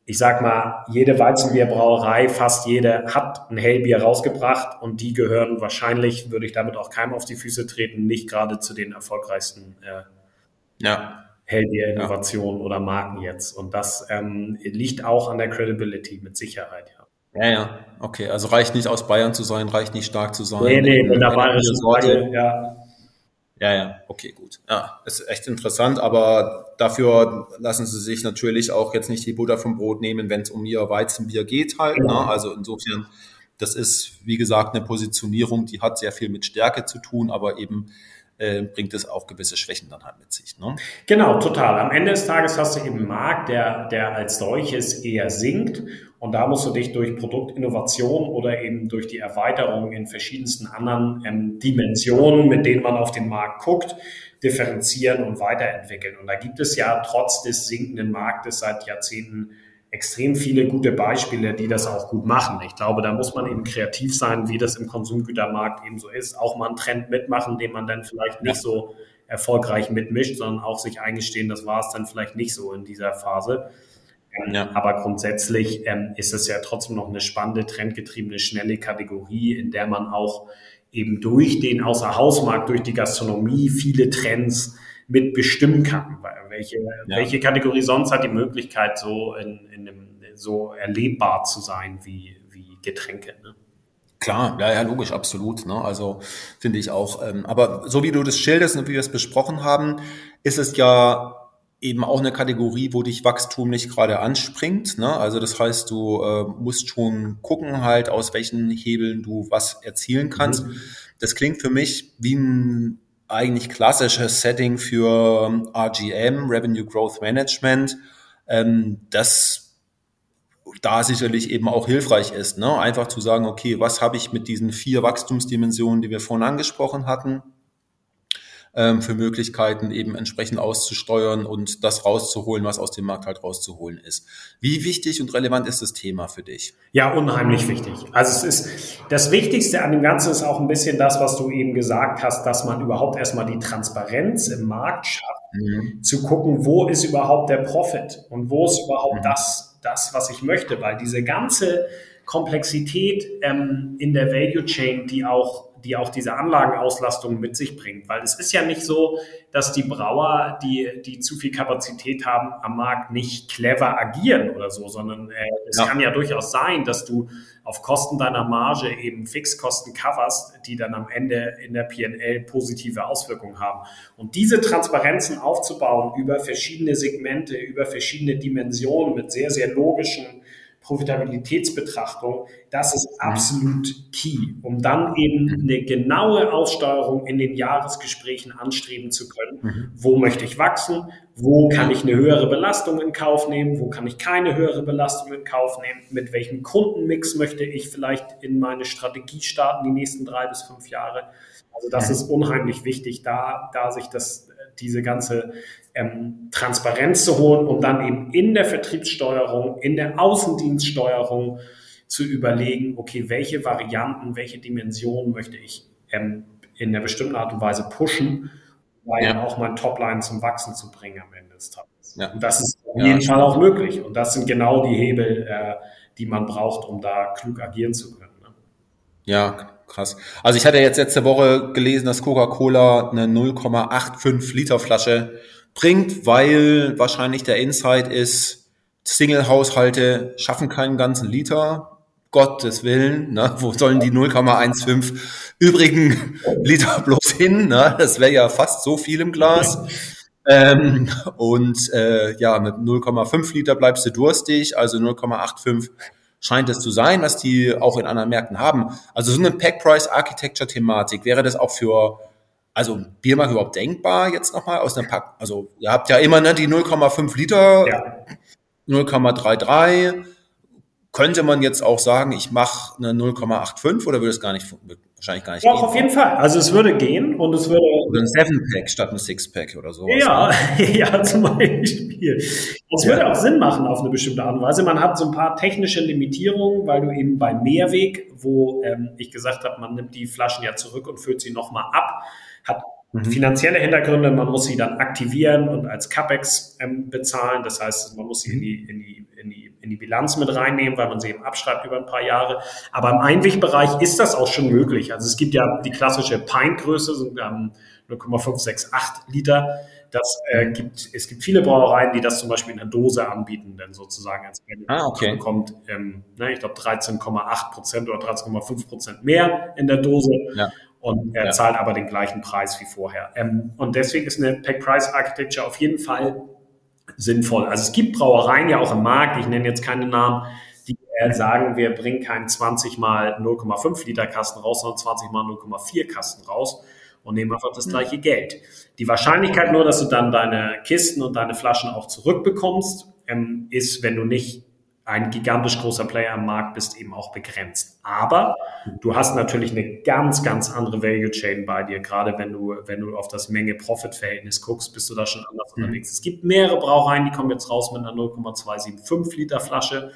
ich sag mal, jede Weizenbierbrauerei, fast jede, hat ein Hellbier rausgebracht und die gehören wahrscheinlich, würde ich damit auch keinem auf die Füße treten, nicht gerade zu den erfolgreichsten äh, Ja. Hellbier-Innovationen ja. oder Marken jetzt. Und das ähm, liegt auch an der Credibility, mit Sicherheit, ja. Ja, ja, okay. Also reicht nicht aus Bayern zu sein, reicht nicht stark zu sein. Nee, nee, mit der bayerischen Sorte, ja. Ja, ja, okay, gut. Ja, ist echt interessant, aber dafür lassen Sie sich natürlich auch jetzt nicht die Butter vom Brot nehmen, wenn es um Ihr Weizenbier geht halt. Genau. Ne? Also insofern, das ist, wie gesagt, eine Positionierung, die hat sehr viel mit Stärke zu tun, aber eben äh, bringt es auch gewisse Schwächen dann halt mit sich. Ne? Genau, total. Am Ende des Tages hast du eben einen Markt, der, der als solches eher sinkt. Und da musst du dich durch Produktinnovation oder eben durch die Erweiterung in verschiedensten anderen ähm, Dimensionen, mit denen man auf den Markt guckt, differenzieren und weiterentwickeln. Und da gibt es ja trotz des sinkenden Marktes seit Jahrzehnten extrem viele gute Beispiele, die das auch gut machen. Ich glaube, da muss man eben kreativ sein, wie das im Konsumgütermarkt eben so ist. Auch mal einen Trend mitmachen, den man dann vielleicht nicht so erfolgreich mitmischt, sondern auch sich eingestehen, das war es dann vielleicht nicht so in dieser Phase. Ja. Aber grundsätzlich ähm, ist es ja trotzdem noch eine spannende, trendgetriebene, schnelle Kategorie, in der man auch eben durch den Außerhausmarkt, durch die Gastronomie viele Trends mit bestimmen kann. Welche, ja. welche Kategorie sonst hat die Möglichkeit, so in, in einem, so erlebbar zu sein wie, wie Getränke, ne? Klar, ja, ja, logisch, absolut. Ne? Also finde ich auch. Ähm, aber so wie du das schilderst und wie wir es besprochen haben, ist es ja eben auch eine Kategorie, wo dich Wachstum nicht gerade anspringt. Ne? Also das heißt, du äh, musst schon gucken halt, aus welchen Hebeln du was erzielen kannst. Mhm. Das klingt für mich wie ein eigentlich klassisches Setting für R G M, Revenue Growth Management, ähm, das da sicherlich eben auch hilfreich ist. Ne? Einfach zu sagen, okay, was habe ich mit diesen vier Wachstumsdimensionen, die wir vorhin angesprochen hatten, für Möglichkeiten eben entsprechend auszusteuern und das rauszuholen, was aus dem Markt halt rauszuholen ist. Wie wichtig und relevant ist das Thema für dich? Ja, unheimlich wichtig. Also es ist, das Wichtigste an dem Ganzen ist auch ein bisschen das, was du eben gesagt hast, dass man überhaupt erstmal die Transparenz im Markt schafft, mhm. zu gucken, wo ist überhaupt der Profit und wo ist überhaupt mhm. das, das, was ich möchte, weil diese ganze Komplexität ähm, in der Value Chain, die auch die auch diese Anlagenauslastung mit sich bringt. Weil es ist ja nicht so, dass die Brauer, die, die zu viel Kapazität haben, am Markt nicht clever agieren oder so, sondern äh, es ja. kann ja durchaus sein, dass du auf Kosten deiner Marge eben Fixkosten coverst, die dann am Ende in der P und L positive Auswirkungen haben. Und diese Transparenzen aufzubauen über verschiedene Segmente, über verschiedene Dimensionen mit sehr, sehr logischen Profitabilitätsbetrachtung, das ist absolut key, um dann eben eine genaue Aussteuerung in den Jahresgesprächen anstreben zu können. Mhm. Wo möchte ich wachsen? Wo kann ich eine höhere Belastung in Kauf nehmen? Wo kann ich keine höhere Belastung in Kauf nehmen? Mit welchem Kundenmix möchte ich vielleicht in meine Strategie starten, die nächsten drei bis fünf Jahre? Also das ist unheimlich wichtig, da, da sich das, diese ganze ähm, Transparenz zu holen, um dann eben in der Vertriebssteuerung, in der Außendienststeuerung zu überlegen, okay, welche Varianten, welche Dimensionen möchte ich ähm, in einer bestimmten Art und Weise pushen, weil ja. auch mein Topline zum Wachsen zu bringen am Ende des Tages. Ja. Und das ist auf ja, jeden Fall auch möglich. Und das sind genau die Hebel, äh, die man braucht, um da klug agieren zu können. Ne? Ja, krass. Also ich hatte jetzt letzte Woche gelesen, dass Coca-Cola eine null Komma fünfundachtzig Liter Flasche bringt, weil wahrscheinlich der Insight ist, Single-Haushalte schaffen keinen ganzen Liter. Gottes Willen, ne? Wo sollen die null Komma fünfzehn übrigen Liter bloß hin? Ne? Das wäre ja fast so viel im Glas. Ähm, und äh, ja, mit null Komma fünf Liter bleibst du durstig, also null Komma fünfundachtzig scheint es zu sein, was die auch in anderen Märkten haben. Also so eine Pack-Price-Architecture-Thematik, wäre das auch für also Biermarkt überhaupt denkbar jetzt nochmal aus einem Pack? Also ihr habt ja immer ne, die null Komma fünf Liter, ja. null Komma dreiunddreißig. Könnte man jetzt auch sagen, ich mache eine null Komma fünfundachtzig oder würde es gar nicht, wahrscheinlich gar nicht Doch, gehen? Auf jeden Fall. Also es würde gehen und es würde... Oder ein Seven-Pack statt ein Six-Pack oder sowas. Ja, ne? ja, zum Beispiel. Es ja. würde auch Sinn machen auf eine bestimmte Art und Weise. Man hat so ein paar technische Limitierungen, weil du eben bei Mehrweg, wo ähm, ich gesagt habe, man nimmt die Flaschen ja zurück und füllt sie nochmal ab, hat Mhm. Finanzielle Hintergründe, man muss sie dann aktivieren und als CapEx ähm, bezahlen. Das heißt, man muss sie in die, in, die, in, die, in die Bilanz mit reinnehmen, weil man sie eben abschreibt über ein paar Jahre. Aber im Einwegbereich ist das auch schon möglich. Also es gibt ja die klassische Pint-Größe, so ähm, null Komma fünf sechs acht Liter. Das äh, gibt, es gibt viele Brauereien, die das zum Beispiel in der Dose anbieten, denn sozusagen als ah, okay. bekommt, ähm, ne, ich glaube dreizehn Komma acht Prozent oder dreizehn Komma fünf Prozent mehr in der Dose. Ja. Und er ja. zahlt aber den gleichen Preis wie vorher. Ähm, und deswegen ist eine Pack-Price-Architecture auf jeden Fall sinnvoll. Also es gibt Brauereien ja auch im Markt, ich nenne jetzt keine Namen, die äh, sagen, wir bringen keinen zwanzig mal null Komma fünf Liter Kasten raus, sondern zwanzig mal null Komma vier Kasten raus und nehmen einfach das gleiche mhm. Geld. Die Wahrscheinlichkeit nur, dass du dann deine Kisten und deine Flaschen auch zurückbekommst, ähm, ist, wenn du nicht ein gigantisch großer Player am Markt bist, eben auch begrenzt. Aber du hast natürlich eine ganz, ganz andere Value Chain bei dir. Gerade wenn du, wenn du auf das Menge-Profit-Verhältnis guckst, bist du da schon anders mhm. unterwegs. Es gibt mehrere Brauereien, die kommen jetzt raus mit einer null Komma zwei sieben fünf Liter Flasche.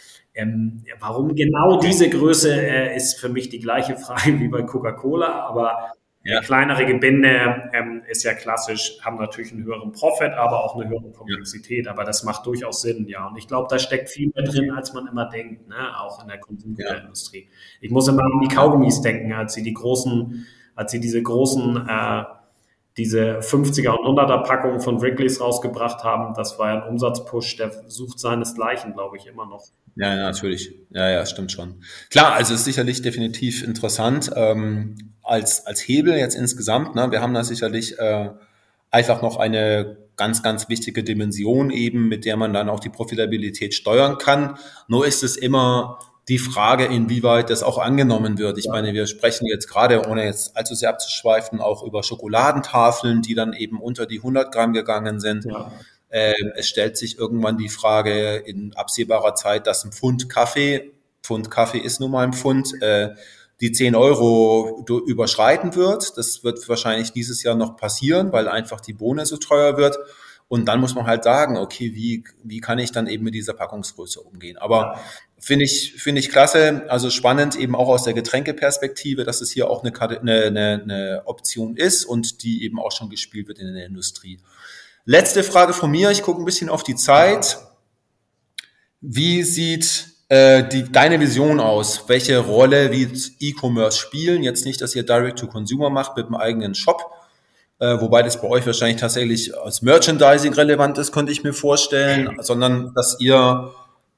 Ähm, warum genau diese Größe äh, ist für mich die gleiche Frage wie bei Coca-Cola, aber ja. kleinere Gebinde ähm, ist ja klassisch, haben natürlich einen höheren Profit, aber auch eine höhere Komplexität. Ja. Aber das macht durchaus Sinn, ja. Und ich glaube, da steckt viel mehr drin, als man immer denkt, ne? Auch in der Konsumgüterindustrie. Ja. Ich muss immer an die Kaugummis denken, als sie die großen, als sie diese großen, äh, diese fünfziger und hunderter Packungen von Wrigley's rausgebracht haben. Das war ja ein Umsatzpush, der sucht seinesgleichen, glaube ich, immer noch. Ja, ja, natürlich. Ja, ja, stimmt schon. Klar, also ist sicherlich definitiv interessant ähm, als als Hebel jetzt insgesamt. Ne? Wir haben da sicherlich äh, einfach noch eine ganz, ganz wichtige Dimension eben, mit der man dann auch die Profitabilität steuern kann. Nur ist es immer die Frage, inwieweit das auch angenommen wird. Ich ja. meine, wir sprechen jetzt gerade, ohne jetzt allzu sehr abzuschweifen, auch über Schokoladentafeln, die dann eben unter die hundert Gramm gegangen sind. Ja. Äh, es stellt sich irgendwann die Frage in absehbarer Zeit, dass ein Pfund Kaffee, Pfund Kaffee ist nun mal ein Pfund, äh, die zehn Euro überschreiten wird. Das wird wahrscheinlich dieses Jahr noch passieren, weil einfach die Bohne so teuer wird. Und dann muss man halt sagen, okay, wie wie kann ich dann eben mit dieser Packungsgröße umgehen? Aber finde ich finde ich klasse, also spannend eben auch aus der Getränkeperspektive, dass es hier auch eine, eine, eine Option ist und die eben auch schon gespielt wird in der Industrie. Letzte Frage von mir, ich gucke ein bisschen auf die Zeit. Wie sieht äh, die deine Vision aus? Welche Rolle wird E-Commerce spielen? Jetzt nicht, dass ihr Direct-to-Consumer macht mit einem eigenen Shop, Äh, wobei das bei euch wahrscheinlich tatsächlich als Merchandising relevant ist, könnte ich mir vorstellen, sondern dass ihr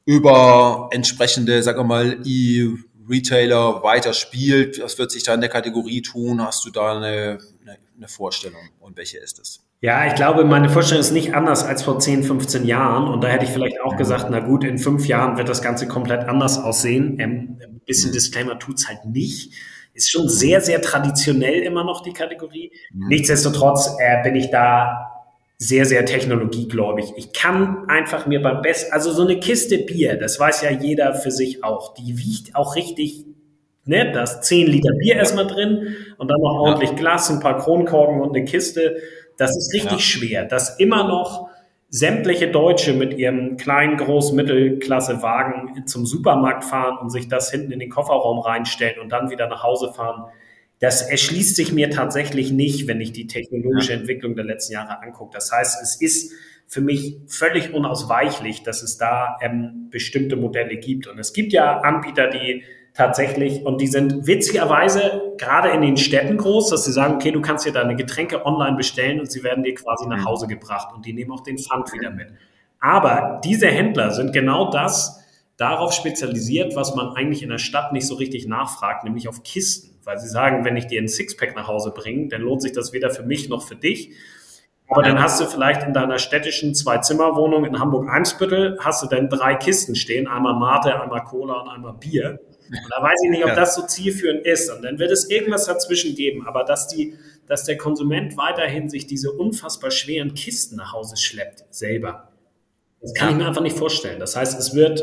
über entsprechende, sagen wir mal, E-Retailer weiter spielt. Was wird sich da in der Kategorie tun? Hast du da eine, eine, eine Vorstellung und welche ist es? Ja, ich glaube, meine Vorstellung ist nicht anders als vor zehn, fünfzehn Jahren und da hätte ich vielleicht auch gesagt, na gut, in fünf Jahren wird das Ganze komplett anders aussehen. Ähm, ein bisschen Disclaimer tut's halt nicht. Ist schon sehr, sehr traditionell immer noch die Kategorie. Mhm. Nichtsdestotrotz äh, bin ich da sehr, sehr technologiegläubig. Ich kann einfach mir beim besten, also so eine Kiste Bier, das weiß ja jeder für sich auch, die wiegt auch richtig, ne, da ist zehn Liter Bier erstmal drin und dann noch ordentlich Glas, ein paar Kronkorken und eine Kiste. Das ist richtig ja. schwer, dass immer noch sämtliche Deutsche mit ihrem kleinen, groß, Mittelklasse-Wagen zum Supermarkt fahren und sich das hinten in den Kofferraum reinstellen und dann wieder nach Hause fahren. Das erschließt sich mir tatsächlich nicht, wenn ich die technologische ja. Entwicklung der letzten Jahre angucke. Das heißt, es ist für mich völlig unausweichlich, dass es da ähm, bestimmte Modelle gibt. Und es gibt ja Anbieter, die tatsächlich, und die sind witzigerweise gerade in den Städten groß, dass sie sagen, okay, du kannst dir deine Getränke online bestellen und sie werden dir quasi nach Hause gebracht und die nehmen auch den Pfand wieder mit. Aber diese Händler sind genau das darauf spezialisiert, was man eigentlich in der Stadt nicht so richtig nachfragt, nämlich auf Kisten. Weil sie sagen, wenn ich dir ein Sixpack nach Hause bringe, dann lohnt sich das weder für mich noch für dich. Aber dann hast du vielleicht in deiner städtischen Zwei-Zimmer-Wohnung in Hamburg-Eimsbüttel, hast du dann drei Kisten stehen, einmal Mate, einmal Cola und einmal Bier. Und da weiß ich nicht, ob das so zielführend ist. Und dann wird es irgendwas dazwischen geben. Aber dass die, dass der Konsument weiterhin sich diese unfassbar schweren Kisten nach Hause schleppt, selber, das kann ja. ich mir einfach nicht vorstellen. Das heißt, es wird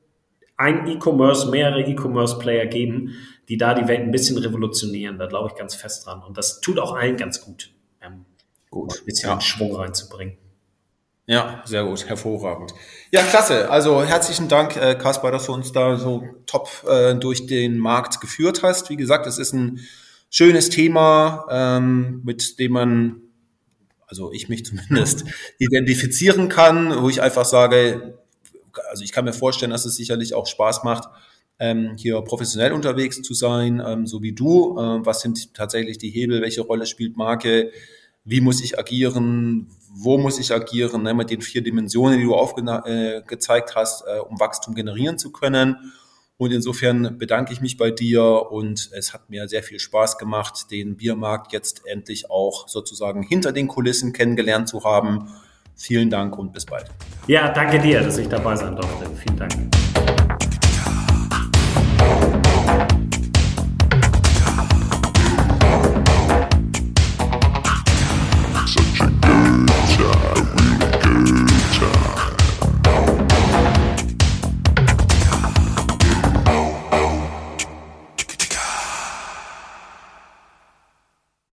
ein E-Commerce, mehrere E-Commerce-Player geben, die da die Welt ein bisschen revolutionieren. Da glaube ich ganz fest dran. Und das tut auch allen ganz gut, ähm, gut. ein bisschen ja. Schwung reinzubringen. Ja, sehr gut, hervorragend. Ja, klasse. Also herzlichen Dank, äh, Kaspar, dass du uns da so top äh, durch den Markt geführt hast. Wie gesagt, es ist ein schönes Thema, ähm, mit dem man, also ich mich zumindest, identifizieren kann, wo ich einfach sage, also ich kann mir vorstellen, dass es sicherlich auch Spaß macht, ähm, hier professionell unterwegs zu sein, ähm, so wie du. Ähm, was sind tatsächlich die Hebel? Welche Rolle spielt Marke? Wie muss ich agieren? Wo muss ich agieren? Ne, mit den vier Dimensionen, die du aufgezeigt äh, hast, äh, um Wachstum generieren zu können. Und insofern bedanke ich mich bei dir und es hat mir sehr viel Spaß gemacht, den Biermarkt jetzt endlich auch sozusagen hinter den Kulissen kennengelernt zu haben. Vielen Dank und bis bald. Ja, danke dir, dass ich dabei sein durfte. Vielen Dank.